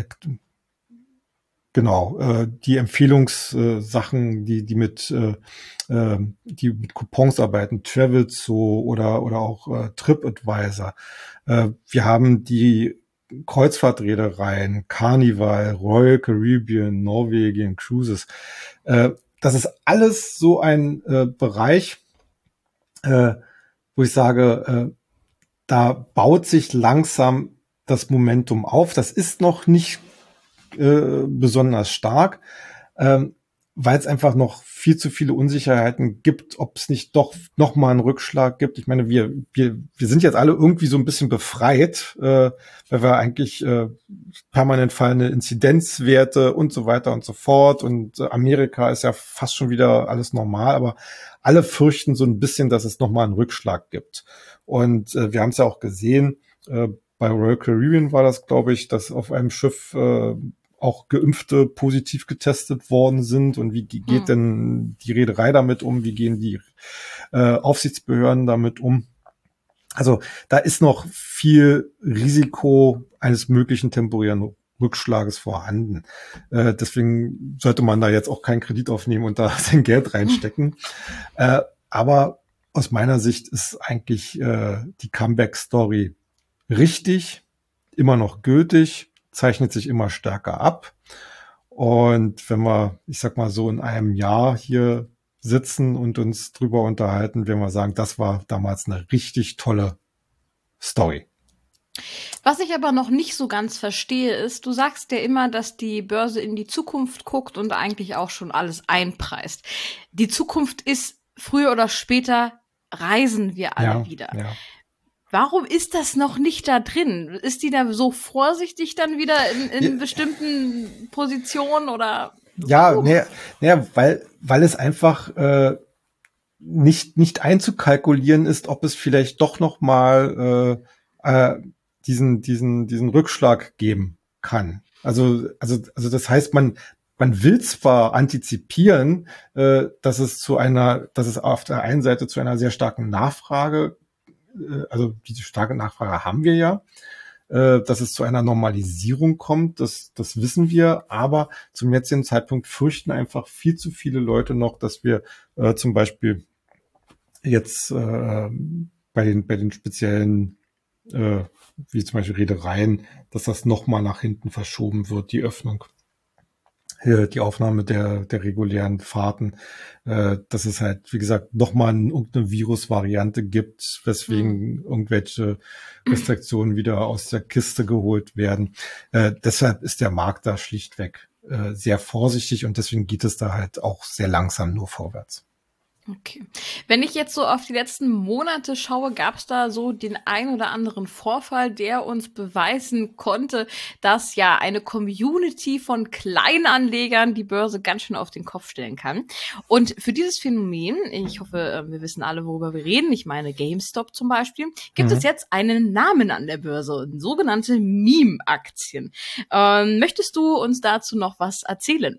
genau, äh, die Empfehlungssachen, äh, die die mit äh, äh, die mit Coupons arbeiten, Travelzoo oder oder auch äh, TripAdvisor. Äh, wir haben die Kreuzfahrtreedereien, Carnival, Royal Caribbean, Norwegian Cruises. Äh, das ist alles so ein äh, Bereich, äh, wo ich sage, äh, da baut sich langsam das Momentum auf. Das ist noch nicht äh, besonders stark, ähm, weil es einfach noch viel zu viele Unsicherheiten gibt, ob es nicht doch noch mal einen Rückschlag gibt. Ich meine, wir wir wir sind jetzt alle irgendwie so ein bisschen befreit, äh, weil wir eigentlich äh, permanent fallende Inzidenzwerte und so weiter und so fort. Und äh, Amerika ist ja fast schon wieder alles normal, aber alle fürchten so ein bisschen, dass es noch mal einen Rückschlag gibt. Und äh, wir haben es ja auch gesehen, äh, bei Royal Caribbean war das, glaube ich, dass auf einem Schiff äh, auch Geimpfte positiv getestet worden sind. Und wie geht hm. denn die Reederei damit um? Wie gehen die äh, Aufsichtsbehörden damit um? Also da ist noch viel Risiko eines möglichen temporären Rückschlages vorhanden. Äh, deswegen sollte man da jetzt auch keinen Kredit aufnehmen und da sein Geld reinstecken. äh, aber aus meiner Sicht ist eigentlich äh, die Comeback-Story richtig, immer noch gültig, zeichnet sich immer stärker ab. Und wenn wir, ich sag mal so in einem Jahr hier sitzen und uns drüber unterhalten, werden wir sagen, das war damals eine richtig tolle Story. Was ich aber noch nicht so ganz verstehe, ist, du sagst ja immer, dass die Börse in die Zukunft guckt und eigentlich auch schon alles einpreist. Die Zukunft ist, früher oder später reisen wir alle ja, wieder. Ja. Warum ist das noch nicht da drin? Ist die da so vorsichtig dann wieder in, in ja. bestimmten Positionen oder? Ja, nee, nee, weil, weil es einfach äh, nicht nicht einzukalkulieren ist, ob es vielleicht doch noch mal äh, äh, diesen diesen diesen Rückschlag geben kann. Also also also das heißt, man man will zwar antizipieren, äh, dass es zu einer, dass es auf der einen Seite zu einer sehr starken Nachfrage, äh, also diese starke Nachfrage haben wir ja, äh, dass es zu einer Normalisierung kommt, das das wissen wir, aber zum jetzigen Zeitpunkt fürchten einfach viel zu viele Leute noch, dass wir äh, zum Beispiel jetzt äh, bei den bei den speziellen äh, wie zum Beispiel Reedereien, dass das nochmal nach hinten verschoben wird, die Öffnung, äh, die Aufnahme der der regulären Fahrten, äh, dass es halt, wie gesagt, nochmal irgendeine Virusvariante gibt, weswegen mhm. irgendwelche Restriktionen wieder aus der Kiste geholt werden. Äh, deshalb ist der Markt da schlichtweg äh, sehr vorsichtig und deswegen geht es da halt auch sehr langsam nur vorwärts. Okay. Wenn ich jetzt so auf die letzten Monate schaue, gab es da so den ein oder anderen Vorfall, der uns beweisen konnte, dass ja eine Community von Kleinanlegern die Börse ganz schön auf den Kopf stellen kann. Und für dieses Phänomen, ich hoffe, wir wissen alle, worüber wir reden, ich meine GameStop zum Beispiel, gibt mhm. es jetzt einen Namen an der Börse, sogenannte Meme-Aktien. Ähm, möchtest du uns dazu noch was erzählen?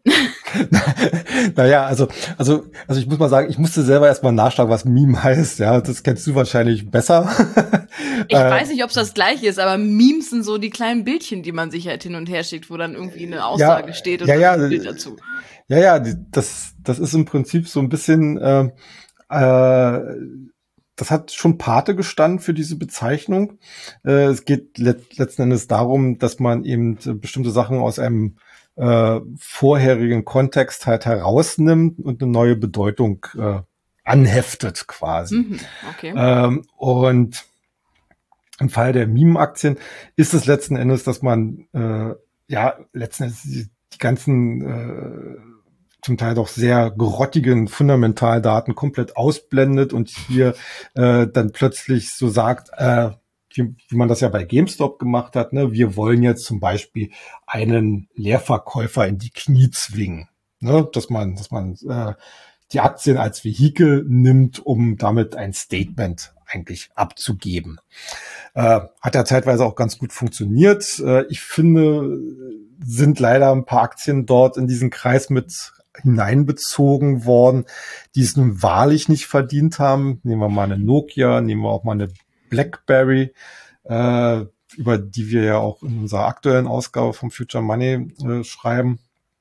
Naja, also, also, also ich muss mal sagen, ich musste selber erstmal nachschlagen, was Meme heißt. Ja, das kennst du wahrscheinlich besser. Ich äh, weiß nicht, ob es das gleiche ist, aber Memes sind so die kleinen Bildchen, die man sich halt hin und her schickt, wo dann irgendwie eine Aussage ja, steht und ja, dann ja, ein Bild dazu. Ja, ja, das, das ist im Prinzip so ein bisschen, äh, äh, das hat schon Pate gestanden für diese Bezeichnung. Äh, es geht let- letzten Endes darum, dass man eben bestimmte Sachen aus einem äh, vorherigen Kontext halt herausnimmt und eine neue Bedeutung äh, anheftet quasi. Mhm, okay. Ähm, und im Fall der Meme-Aktien ist es letzten Endes, dass man äh, ja letzten Endes die, die ganzen äh, zum Teil doch sehr grottigen Fundamentaldaten komplett ausblendet und hier äh, dann plötzlich so sagt, äh, wie, wie man das ja bei GameStop gemacht hat, ne? Wir wollen jetzt zum Beispiel einen Leerverkäufer in die Knie zwingen, ne? Dass man, dass man äh, die Aktien als Vehikel nimmt, um damit ein Statement eigentlich abzugeben. Äh, hat ja zeitweise auch ganz gut funktioniert. Äh, ich finde, sind leider ein paar Aktien dort in diesen Kreis mit hineinbezogen worden, die es nun wahrlich nicht verdient haben. Nehmen wir mal eine Nokia, nehmen wir auch mal eine BlackBerry, äh, über die wir ja auch in unserer aktuellen Ausgabe vom Future Money äh, schreiben,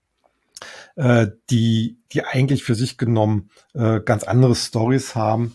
äh, die die eigentlich für sich genommen äh, ganz andere Stories haben.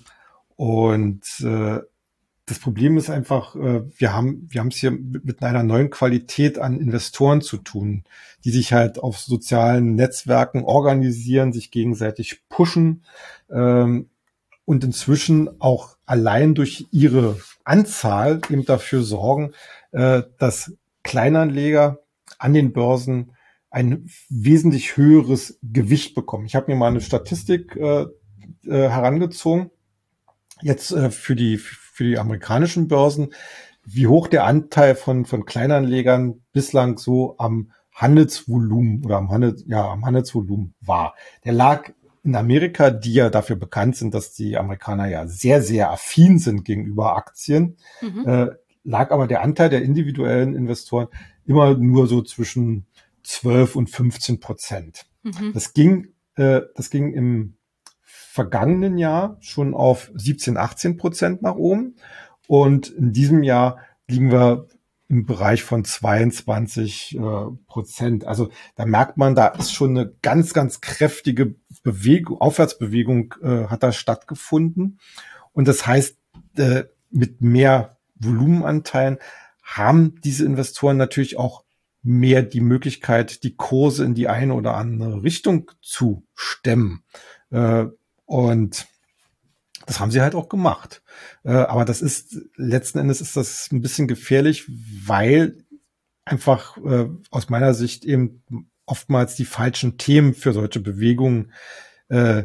Und äh, das Problem ist einfach, äh, wir haben wir haben es hier mit, mit einer neuen Qualität an Investoren zu tun, die sich halt auf sozialen Netzwerken organisieren, sich gegenseitig pushen ähm, und inzwischen auch allein durch ihre Anzahl eben dafür sorgen, äh, dass Kleinanleger an den Börsen ein wesentlich höheres Gewicht bekommen. Ich habe mir mal eine Statistik äh, äh, herangezogen, jetzt äh, für die für die amerikanischen Börsen, wie hoch der Anteil von von Kleinanlegern bislang so am Handelsvolumen oder am Handel, ja am Handelsvolumen war. Der lag in Amerika, die ja dafür bekannt sind, dass die Amerikaner ja sehr sehr affin sind gegenüber Aktien, mhm. äh, lag aber der Anteil der individuellen Investoren immer nur so zwischen zwölf und fünfzehn Prozent. Mhm. Das ging, äh, das ging im vergangenen Jahr schon auf siebzehn, achtzehn Prozent nach oben. Und in diesem Jahr liegen wir im Bereich von zweiundzwanzig Prozent. Also da merkt man, da ist schon eine ganz, ganz kräftige Bewegung, Aufwärtsbewegung äh, hat da stattgefunden. Und das heißt, äh, mit mehr Volumenanteilen haben diese Investoren natürlich auch mehr die Möglichkeit, die Kurse in die eine oder andere Richtung zu stemmen. Äh, und das haben sie halt auch gemacht. Äh, aber das ist, letzten Endes ist das ein bisschen gefährlich, weil einfach äh, aus meiner Sicht eben oftmals die falschen Themen für solche Bewegungen äh,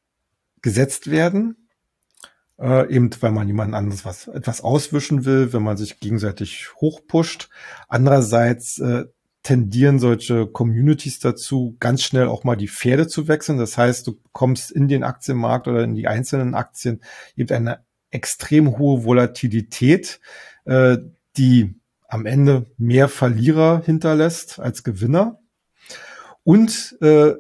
gesetzt werden. Äh, eben weil man jemand anderes was etwas auswischen will, wenn man sich gegenseitig hochpusht. Andererseits äh, tendieren solche Communities dazu, ganz schnell auch mal die Pferde zu wechseln. Das heißt, du bekommst in den Aktienmarkt oder in die einzelnen Aktien eben eine extrem hohe Volatilität, äh, die am Ende mehr Verlierer hinterlässt als Gewinner. Und äh,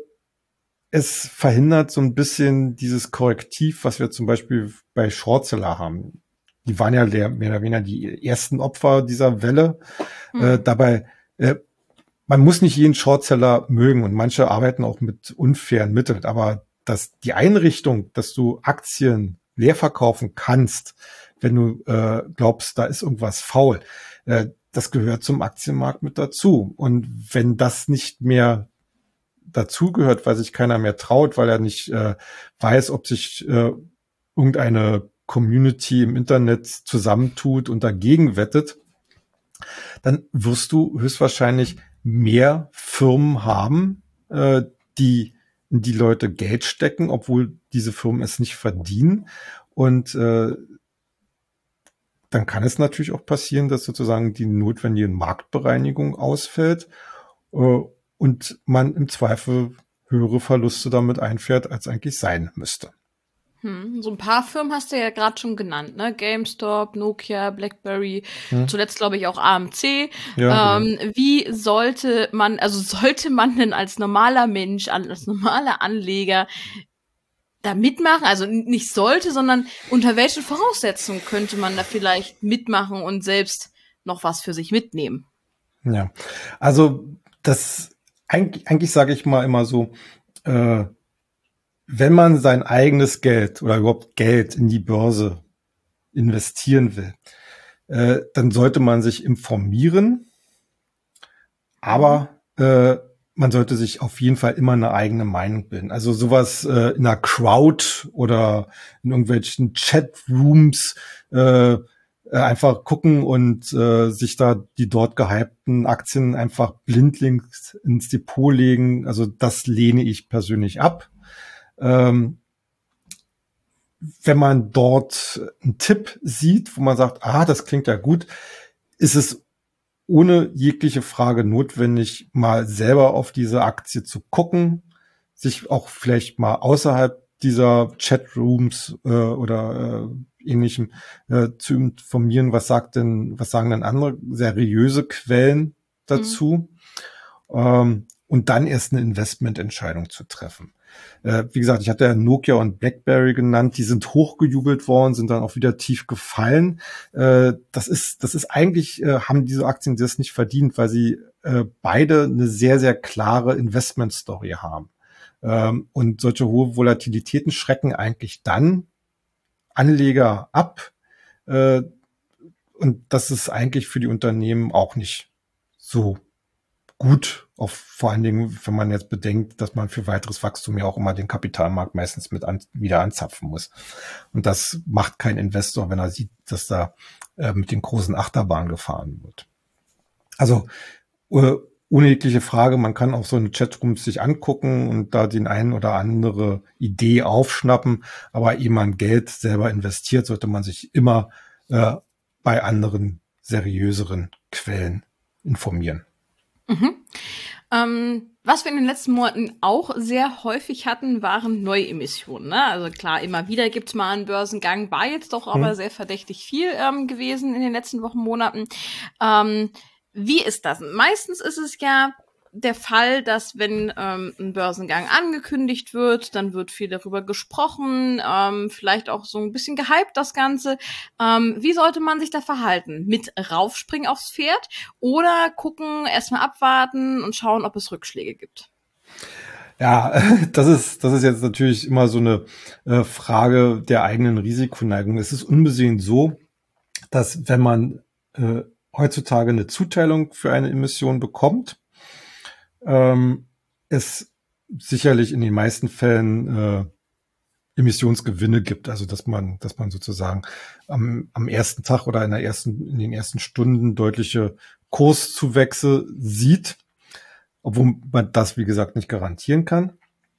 es verhindert so ein bisschen dieses Korrektiv, was wir zum Beispiel bei Shortseller haben. Die waren ja der, mehr oder weniger die ersten Opfer dieser Welle. Hm. Äh, dabei, äh, man muss nicht jeden Shortseller mögen und manche arbeiten auch mit unfairen Mitteln. Aber dass die Einrichtung, dass du Aktien leer verkaufen kannst, wenn du äh, glaubst, da ist irgendwas faul, äh, das gehört zum Aktienmarkt mit dazu. Und wenn das nicht mehr dazugehört, weil sich keiner mehr traut, weil er nicht äh, weiß, ob sich äh, irgendeine Community im Internet zusammentut und dagegen wettet, dann wirst du höchstwahrscheinlich mehr Firmen haben, äh, die in die Leute Geld stecken, obwohl diese Firmen es nicht verdienen. Und äh, dann kann es natürlich auch passieren, dass sozusagen die notwendige Marktbereinigung ausfällt äh, und man im Zweifel höhere Verluste damit einfährt, als eigentlich sein müsste. Hm, so ein paar Firmen hast du ja gerade schon genannt, ne? GameStop, Nokia, BlackBerry, hm. zuletzt glaube ich auch A M C. Ja, ähm, genau. Wie sollte man, also sollte man denn als normaler Mensch, als normaler Anleger da mitmachen? Also nicht sollte, sondern unter welchen Voraussetzungen könnte man da vielleicht mitmachen und selbst noch was für sich mitnehmen? Ja, also das eigentlich, eigentlich sage ich mal immer so, äh, wenn man sein eigenes Geld oder überhaupt Geld in die Börse investieren will, äh, dann sollte man sich informieren, aber äh, man sollte sich auf jeden Fall immer eine eigene Meinung bilden. Also sowas äh, in einer Crowd oder in irgendwelchen Chatrooms äh, einfach gucken und äh, sich da die dort gehypten Aktien einfach blindlings ins Depot legen. Also das lehne ich persönlich ab. Ähm, wenn man dort einen Tipp sieht, wo man sagt, ah, das klingt ja gut, ist es ohne jegliche Frage notwendig, mal selber auf diese Aktie zu gucken, sich auch vielleicht mal außerhalb dieser Chatrooms äh, oder äh, ähnlichem äh, zu informieren, was sagt denn, was sagen denn andere seriöse Quellen dazu, mhm. ähm, und dann erst eine Investmententscheidung zu treffen. Äh, wie gesagt, ich hatte ja Nokia und BlackBerry genannt, die sind hochgejubelt worden, sind dann auch wieder tief gefallen. Äh, das ist, das ist eigentlich, äh, haben diese Aktien das nicht verdient, weil sie äh, beide eine sehr, sehr klare Investment-Story haben. Ähm, und solche hohe Volatilitäten schrecken eigentlich dann Anleger ab. Äh, und das ist eigentlich für die Unternehmen auch nicht so gut, auf, vor allen Dingen, wenn man jetzt bedenkt, dass man für weiteres Wachstum ja auch immer den Kapitalmarkt meistens mit an, wieder anzapfen muss. Und das macht kein Investor, wenn er sieht, dass da äh, mit den großen Achterbahnen gefahren wird. Also äh, ohne jegliche Frage, man kann auch so eine Chatrooms sich angucken und da den einen oder andere Idee aufschnappen, aber ehe man Geld selber investiert, sollte man sich immer äh, bei anderen seriöseren Quellen informieren. Mhm. Ähm, was wir in den letzten Monaten auch sehr häufig hatten, waren Neuemissionen. Ne? Also klar, immer wieder gibt's mal einen Börsengang, war jetzt doch aber hm. sehr verdächtig viel ähm, gewesen in den letzten Wochen, Monaten. Ähm, wie ist das? Meistens ist es ja der Fall, dass wenn ähm, ein Börsengang angekündigt wird, dann wird viel darüber gesprochen, ähm, vielleicht auch so ein bisschen gehypt das Ganze. Ähm, wie sollte man sich da verhalten? Mit raufspringen aufs Pferd oder gucken, erstmal abwarten und schauen, ob es Rückschläge gibt? Ja, das ist, das ist jetzt natürlich immer so eine äh, Frage der eigenen Risikoneigung. Es ist unbesehen so, dass wenn man äh, heutzutage eine Zuteilung für eine Emission bekommt, ähm, es sicherlich in den meisten Fällen äh, Emissionsgewinne gibt, also dass man, dass man sozusagen am, am ersten Tag oder in der ersten, in den ersten Stunden deutliche Kurszuwächse sieht, obwohl man das, wie gesagt, nicht garantieren kann.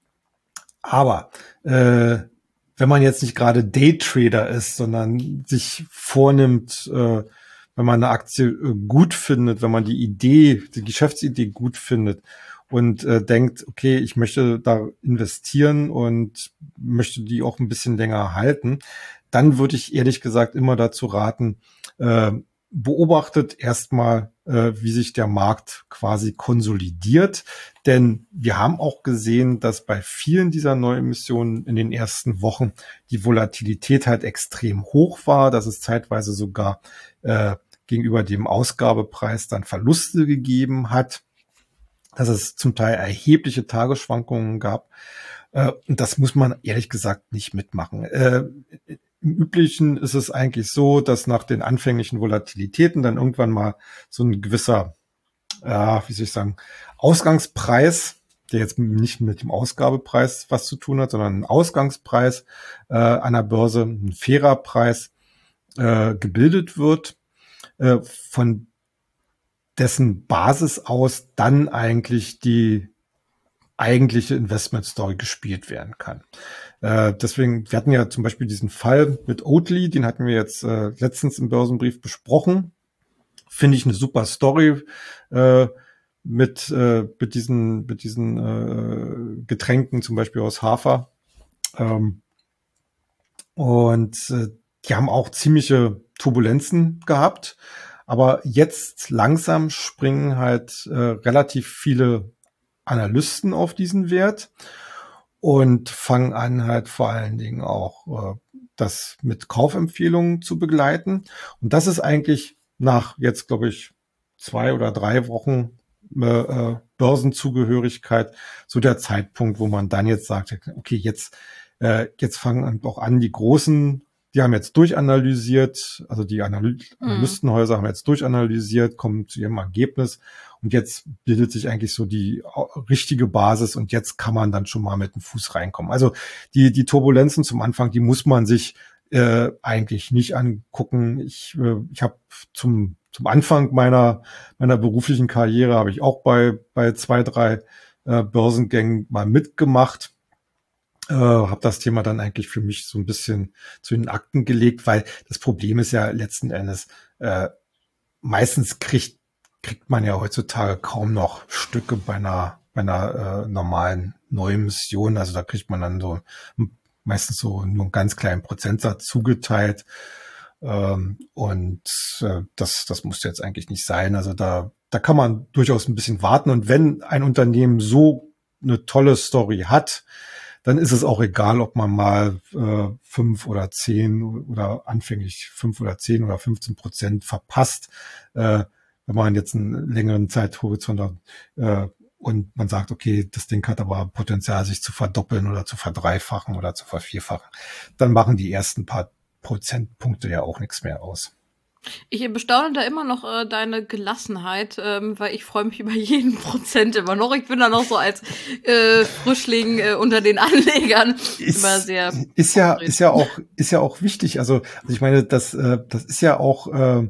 Aber äh, wenn man jetzt nicht gerade Daytrader ist, sondern sich vornimmt, äh, wenn man eine Aktie äh, gut findet, wenn man die Idee, die Geschäftsidee gut findet und äh, denkt, okay, ich möchte da investieren und möchte die auch ein bisschen länger halten, dann würde ich ehrlich gesagt immer dazu raten, äh, beobachtet erstmal, äh, wie sich der Markt quasi konsolidiert. Denn wir haben auch gesehen, dass bei vielen dieser Neuemissionen in den ersten Wochen die Volatilität halt extrem hoch war, dass es zeitweise sogar äh, gegenüber dem Ausgabepreis dann Verluste gegeben hat, dass es zum Teil erhebliche Tagesschwankungen gab. Äh, und das muss man ehrlich gesagt nicht mitmachen. Äh, Im Üblichen ist es eigentlich so, dass nach den anfänglichen Volatilitäten dann irgendwann mal so ein gewisser, ja, wie soll ich sagen, Ausgangspreis, der jetzt nicht mit dem Ausgabepreis was zu tun hat, sondern ein Ausgangspreis äh, an der Börse, ein fairer Preis äh, gebildet wird, äh, von dessen Basis aus dann eigentlich die eigentliche Investment-Story gespielt werden kann. Äh, deswegen, wir hatten ja zum Beispiel diesen Fall mit Oatly, den hatten wir jetzt äh, letztens im Börsenbrief besprochen. Finde ich eine super Story äh, mit äh, mit diesen mit diesen äh, Getränken, zum Beispiel aus Hafer. Ähm, und äh, die haben auch ziemliche Turbulenzen gehabt. Aber jetzt langsam springen halt äh, relativ viele Analysten auf diesen Wert und fangen an halt vor allen Dingen auch äh, das mit Kaufempfehlungen zu begleiten. Und das ist eigentlich nach jetzt, glaube ich, zwei oder drei Wochen äh, äh, Börsenzugehörigkeit so der Zeitpunkt, wo man dann jetzt sagt, okay, jetzt, äh, jetzt fangen auch an, die großen, die haben jetzt durchanalysiert, also die Analy- mhm. Analystenhäuser haben jetzt durchanalysiert, kommen zu ihrem Ergebnis. Und jetzt bildet sich eigentlich so die richtige Basis und jetzt kann man dann schon mal mit dem Fuß reinkommen. Also die die Turbulenzen zum Anfang, die muss man sich äh, eigentlich nicht angucken. Ich äh, ich habe zum zum Anfang meiner meiner beruflichen Karriere habe ich auch bei bei zwei drei äh, Börsengängen mal mitgemacht. Äh, habe das Thema dann eigentlich für mich so ein bisschen zu den Akten gelegt, weil das Problem ist ja letzten Endes, äh, meistens kriegt kriegt man ja heutzutage kaum noch Stücke bei einer bei einer äh, normalen neuen Mission. Also da kriegt man dann so meistens so nur einen ganz kleinen Prozentsatz zugeteilt. Ähm, und äh, das das muss jetzt eigentlich nicht sein. Also da da kann man durchaus ein bisschen warten. Und wenn ein Unternehmen so eine tolle Story hat, dann ist es auch egal, ob man mal äh, fünf oder zehn oder anfänglich fünf oder zehn oder fünfzehn Prozent verpasst. Äh, wenn man jetzt einen längeren Zeithorizont hat äh, und man sagt, okay, das Ding hat aber Potenzial, sich zu verdoppeln oder zu verdreifachen oder zu vervierfachen, dann machen die ersten paar Prozentpunkte ja auch nichts mehr aus. Ich bestaune da immer noch äh, deine Gelassenheit, ähm, weil ich freue mich über jeden Prozent immer noch. Ich bin da noch so als äh, Frischling äh, unter den Anlegern ist, immer sehr ist ja ist ja auch ist ja auch wichtig. Also, also ich meine, das äh, das ist ja auch äh,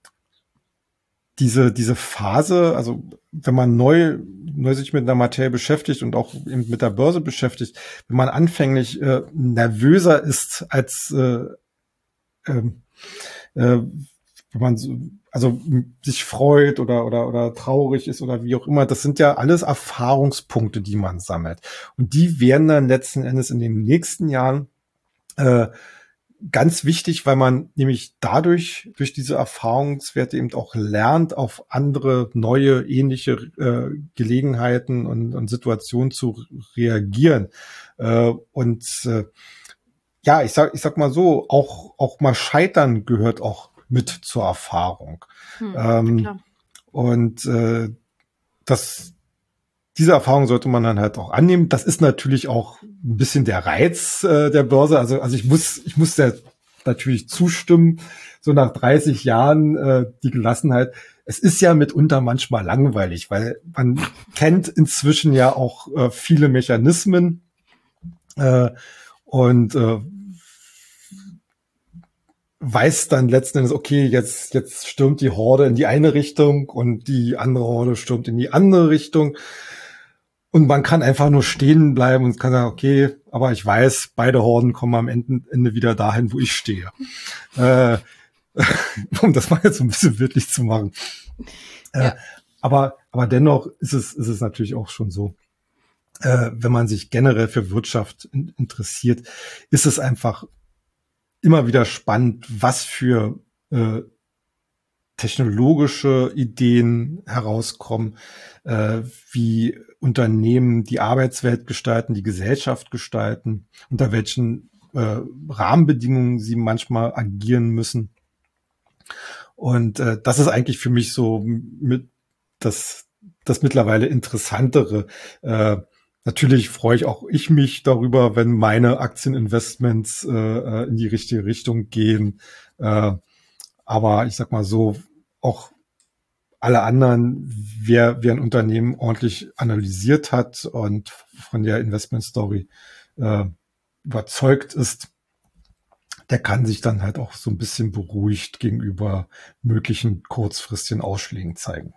diese diese Phase. Also wenn man neu neu sich mit einer Materie beschäftigt und auch eben mit der Börse beschäftigt, wenn man anfänglich äh, nervöser ist als äh, äh, äh, wenn man so, also sich freut oder oder oder traurig ist oder wie auch immer, das sind ja alles Erfahrungspunkte, die man sammelt. Und die werden dann letzten Endes in den nächsten Jahren äh, ganz wichtig, weil man nämlich dadurch, durch diese Erfahrungswerte eben auch lernt, auf andere, neue, ähnliche äh, Gelegenheiten und, und Situationen zu reagieren. Äh, und äh, ja, ich sag, ich sag mal so, auch auch mal Scheitern gehört auch mit zur Erfahrung. Hm, ähm, und äh, das, diese Erfahrung sollte man dann halt auch annehmen. Das ist natürlich auch ein bisschen der Reiz äh, der Börse. Also, also ich muss, ich muss der natürlich zustimmen. So nach dreißig Jahren äh, die Gelassenheit. Es ist ja mitunter manchmal langweilig, weil man kennt inzwischen ja auch äh, viele Mechanismen äh, und äh, weiß dann letzten Endes, okay, jetzt, jetzt stürmt die Horde in die eine Richtung und die andere Horde stürmt in die andere Richtung. Und man kann einfach nur stehen bleiben und kann sagen, okay, aber ich weiß, beide Horden kommen am Ende, Ende wieder dahin, wo ich stehe. äh, um das mal jetzt so ein bisschen wirklich zu machen. Äh, ja. Aber, aber dennoch ist es, ist es natürlich auch schon so, äh, wenn man sich generell für Wirtschaft in, interessiert, ist es einfach immer wieder spannend, was für äh, technologische Ideen herauskommen, äh, wie Unternehmen die Arbeitswelt gestalten, die Gesellschaft gestalten, unter welchen äh, Rahmenbedingungen sie manchmal agieren müssen. Und äh, das ist eigentlich für mich so mit das, das mittlerweile Interessantere. Äh, Natürlich freue ich auch ich mich darüber, wenn meine Aktieninvestments äh, in die richtige Richtung gehen. Äh, aber ich sag mal so, auch alle anderen, wer, wer ein Unternehmen ordentlich analysiert hat und von der Investment-Story äh, überzeugt ist, der kann sich dann halt auch so ein bisschen beruhigt gegenüber möglichen kurzfristigen Ausschlägen zeigen.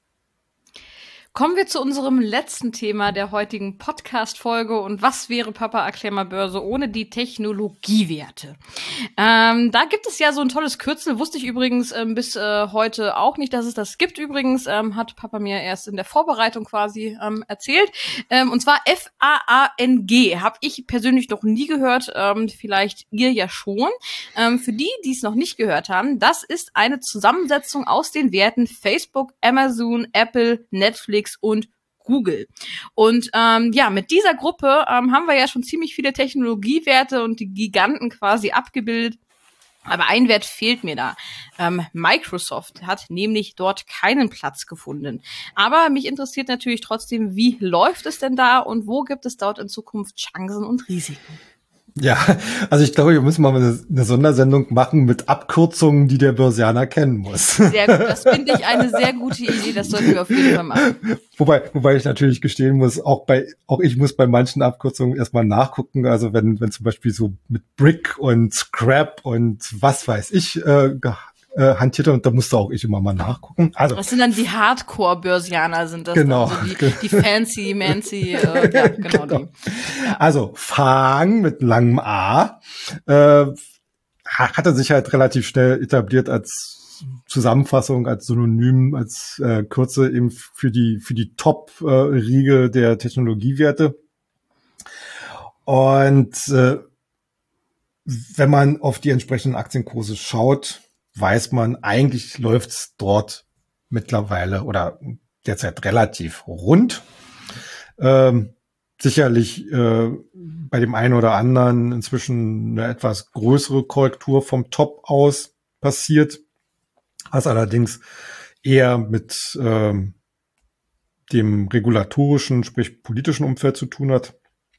Kommen wir zu unserem letzten Thema der heutigen Podcast-Folge. Und was wäre Papa Erklär mal Börse ohne die Technologiewerte? Ähm, da gibt es ja so ein tolles Kürzel, wusste ich übrigens ähm, bis äh, heute auch nicht, dass es das gibt. Übrigens ähm, hat Papa mir erst in der Vorbereitung quasi ähm, erzählt. Ähm, und zwar F A A N G. Habe ich persönlich noch nie gehört, ähm, vielleicht ihr ja schon. Ähm, für die, die es noch nicht gehört haben, das ist eine Zusammensetzung aus den Werten Facebook, Amazon, Apple, Netflix und Google. Und ähm, ja, mit dieser Gruppe ähm, haben wir ja schon ziemlich viele Technologiewerte und die Giganten quasi abgebildet. Aber ein Wert fehlt mir da. Ähm, Microsoft hat nämlich dort keinen Platz gefunden. Aber mich interessiert natürlich trotzdem, wie läuft es denn da und wo gibt es dort in Zukunft Chancen und Risiken? Ja, also ich glaube, wir müssen mal eine, eine Sondersendung machen mit Abkürzungen, die der Börsianer kennen muss. Sehr gut, das finde ich eine sehr gute Idee, das sollten wir auf jeden Fall machen. Wobei, wobei ich natürlich gestehen muss, auch bei, auch ich muss bei manchen Abkürzungen erstmal nachgucken. Also wenn, wenn zum Beispiel so mit Brick und Scrap und was weiß ich äh, äh, hantierte und da musste auch ich immer mal nachgucken. Also das sind dann die Hardcore-Börsianer, sind das genau. dann, also die, die fancy, mancy, äh, ja, genau, genau. die. Ja. Also Fang mit langem A äh, hatte sich halt relativ schnell etabliert als Zusammenfassung, als Synonym, als äh, Kürze eben für die für die Top-Riege äh, der Technologiewerte. Und äh, wenn man auf die entsprechenden Aktienkurse schaut, weiß man, eigentlich läuft's dort mittlerweile oder derzeit relativ rund. Ähm, sicherlich äh, bei dem einen oder anderen inzwischen eine etwas größere Korrektur vom Top aus passiert, was allerdings eher mit ähm, dem regulatorischen, sprich politischen Umfeld zu tun hat,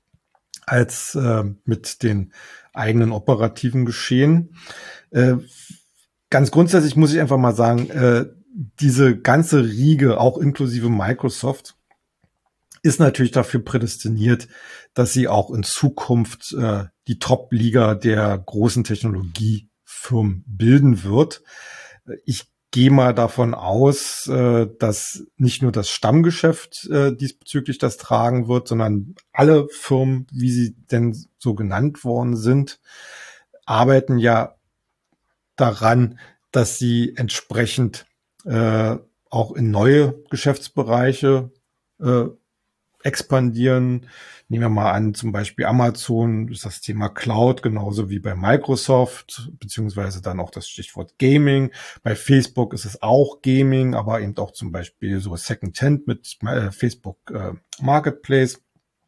als äh, mit den eigenen operativen Geschehen. Äh, ganz grundsätzlich muss ich einfach mal sagen, äh, diese ganze Riege, auch inklusive Microsoft, ist natürlich dafür prädestiniert, dass sie auch in Zukunft äh, die Top-Liga der großen Technologiefirmen bilden wird. Ich gehe mal davon aus, äh, dass nicht nur das Stammgeschäft äh, diesbezüglich das tragen wird, sondern alle Firmen, wie sie denn so genannt worden sind, arbeiten ja daran, dass sie entsprechend äh, auch in neue Geschäftsbereiche äh, expandieren. Nehmen wir mal an, zum Beispiel Amazon ist das Thema Cloud, genauso wie bei Microsoft, beziehungsweise dann auch das Stichwort Gaming. Bei Facebook ist es auch Gaming, aber eben auch zum Beispiel so Secondhand mit äh, Facebook äh, Marketplace.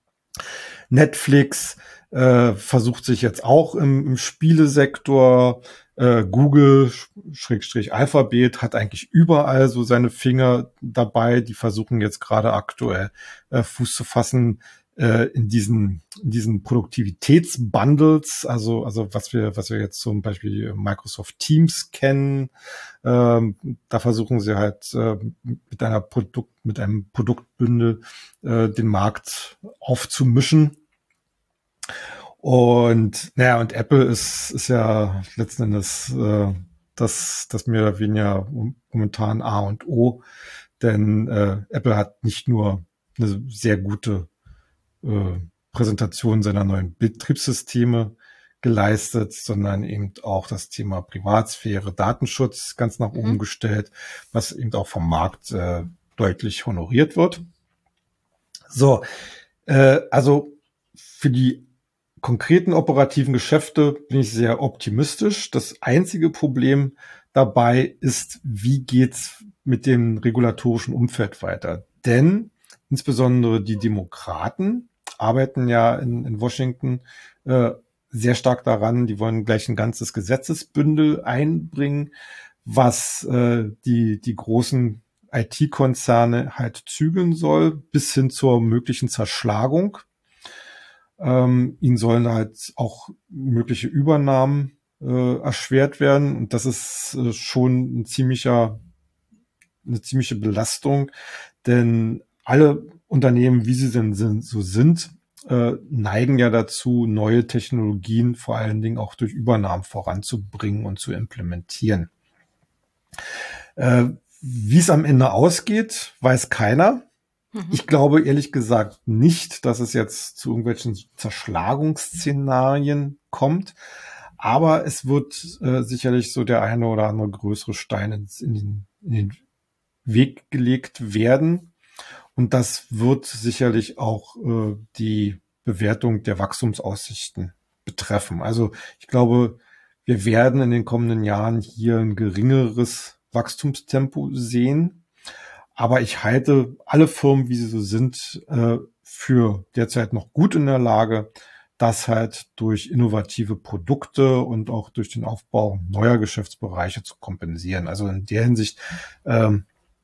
Netflix äh, versucht sich jetzt auch im, im Spielesektor. Äh, Google, Schrägstrich Alphabet, hat eigentlich überall so seine Finger dabei. Die versuchen jetzt gerade aktuell äh, Fuß zu fassen äh, in diesen in diesen Produktivitätsbundles, also also was wir was wir jetzt zum Beispiel Microsoft Teams kennen. Ähm, da versuchen sie halt äh, mit einer Produkt mit einem Produktbündel äh, den Markt aufzumischen. Und naja, und Apple ist ist ja letzten Endes äh, das das mehr oder weniger momentan A und O, denn äh, Apple hat nicht nur eine sehr gute äh, Präsentation seiner neuen Betriebssysteme geleistet, sondern eben auch das Thema Privatsphäre, Datenschutz ganz nach oben mhm. gestellt, was eben auch vom Markt äh, deutlich honoriert wird. So, äh, also für die konkreten operativen Geschäfte bin ich sehr optimistisch. Das einzige Problem dabei ist, wie geht's mit dem regulatorischen Umfeld weiter? Denn insbesondere die Demokraten arbeiten ja in, in Washington äh, sehr stark daran, die wollen gleich ein ganzes Gesetzesbündel einbringen, was äh, die, die großen I T-Konzerne halt zügeln soll, bis hin zur möglichen Zerschlagung. Ähm, ihnen sollen halt auch mögliche Übernahmen äh, erschwert werden. Und das ist äh, schon ein ziemlicher, eine ziemliche Belastung, denn alle Unternehmen, wie sie denn sind, so sind, äh, neigen ja dazu, neue Technologien vor allen Dingen auch durch Übernahmen voranzubringen und zu implementieren. Äh, wie es am Ende ausgeht, weiß keiner. Ich glaube ehrlich gesagt nicht, dass es jetzt zu irgendwelchen Zerschlagungsszenarien kommt, aber es wird äh, sicherlich so der eine oder andere größere Stein in den, in den Weg gelegt werden und das wird sicherlich auch äh, die Bewertung der Wachstumsaussichten betreffen. Also ich glaube, wir werden in den kommenden Jahren hier ein geringeres Wachstumstempo sehen. Aber ich halte alle Firmen, wie sie so sind, für derzeit noch gut in der Lage, das halt durch innovative Produkte und auch durch den Aufbau neuer Geschäftsbereiche zu kompensieren. Also in der Hinsicht, ähm,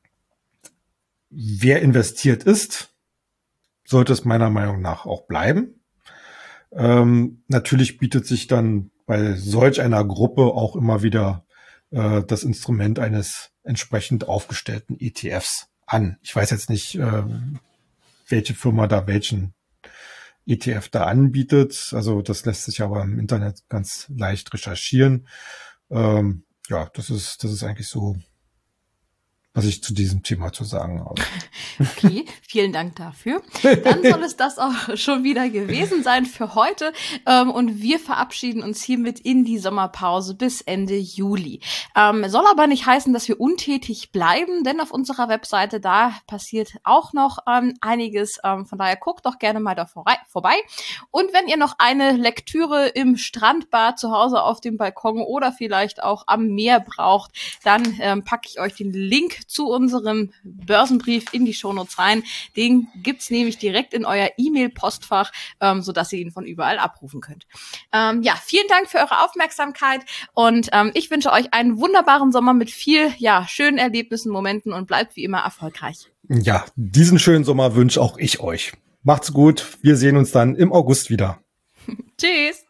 wer investiert ist, sollte es meiner Meinung nach auch bleiben. Ähm, natürlich bietet sich dann bei solch einer Gruppe auch immer wieder äh, das Instrument eines entsprechend aufgestellten E T Fs an. Ich weiß jetzt nicht, äh, welche Firma da welchen E T F da anbietet. Also das lässt sich aber im Internet ganz leicht recherchieren. Ähm, ja, das ist, das ist eigentlich so, was ich zu diesem Thema zu sagen habe. Okay, vielen Dank dafür. Dann soll es das auch schon wieder gewesen sein für heute. Ähm, und wir verabschieden uns hiermit in die Sommerpause bis Ende Juli. Ähm, soll aber nicht heißen, dass wir untätig bleiben, denn auf unserer Webseite, da passiert auch noch ähm, einiges. Ähm, von daher guckt doch gerne mal da vorbei. Und wenn ihr noch eine Lektüre im Strandbad zu Hause auf dem Balkon oder vielleicht auch am Meer braucht, dann ähm, packe ich euch den Link zu unserem Börsenbrief in die Shownotes rein. Den gibt's nämlich direkt in euer E-Mail-Postfach, ähm, sodass ihr ihn von überall abrufen könnt. Ähm, ja, vielen Dank für eure Aufmerksamkeit und ähm, ich wünsche euch einen wunderbaren Sommer mit viel, ja, schönen Erlebnissen, Momenten und bleibt wie immer erfolgreich. Ja, diesen schönen Sommer wünsche auch ich euch. Macht's gut. Wir sehen uns dann im August wieder. Tschüss.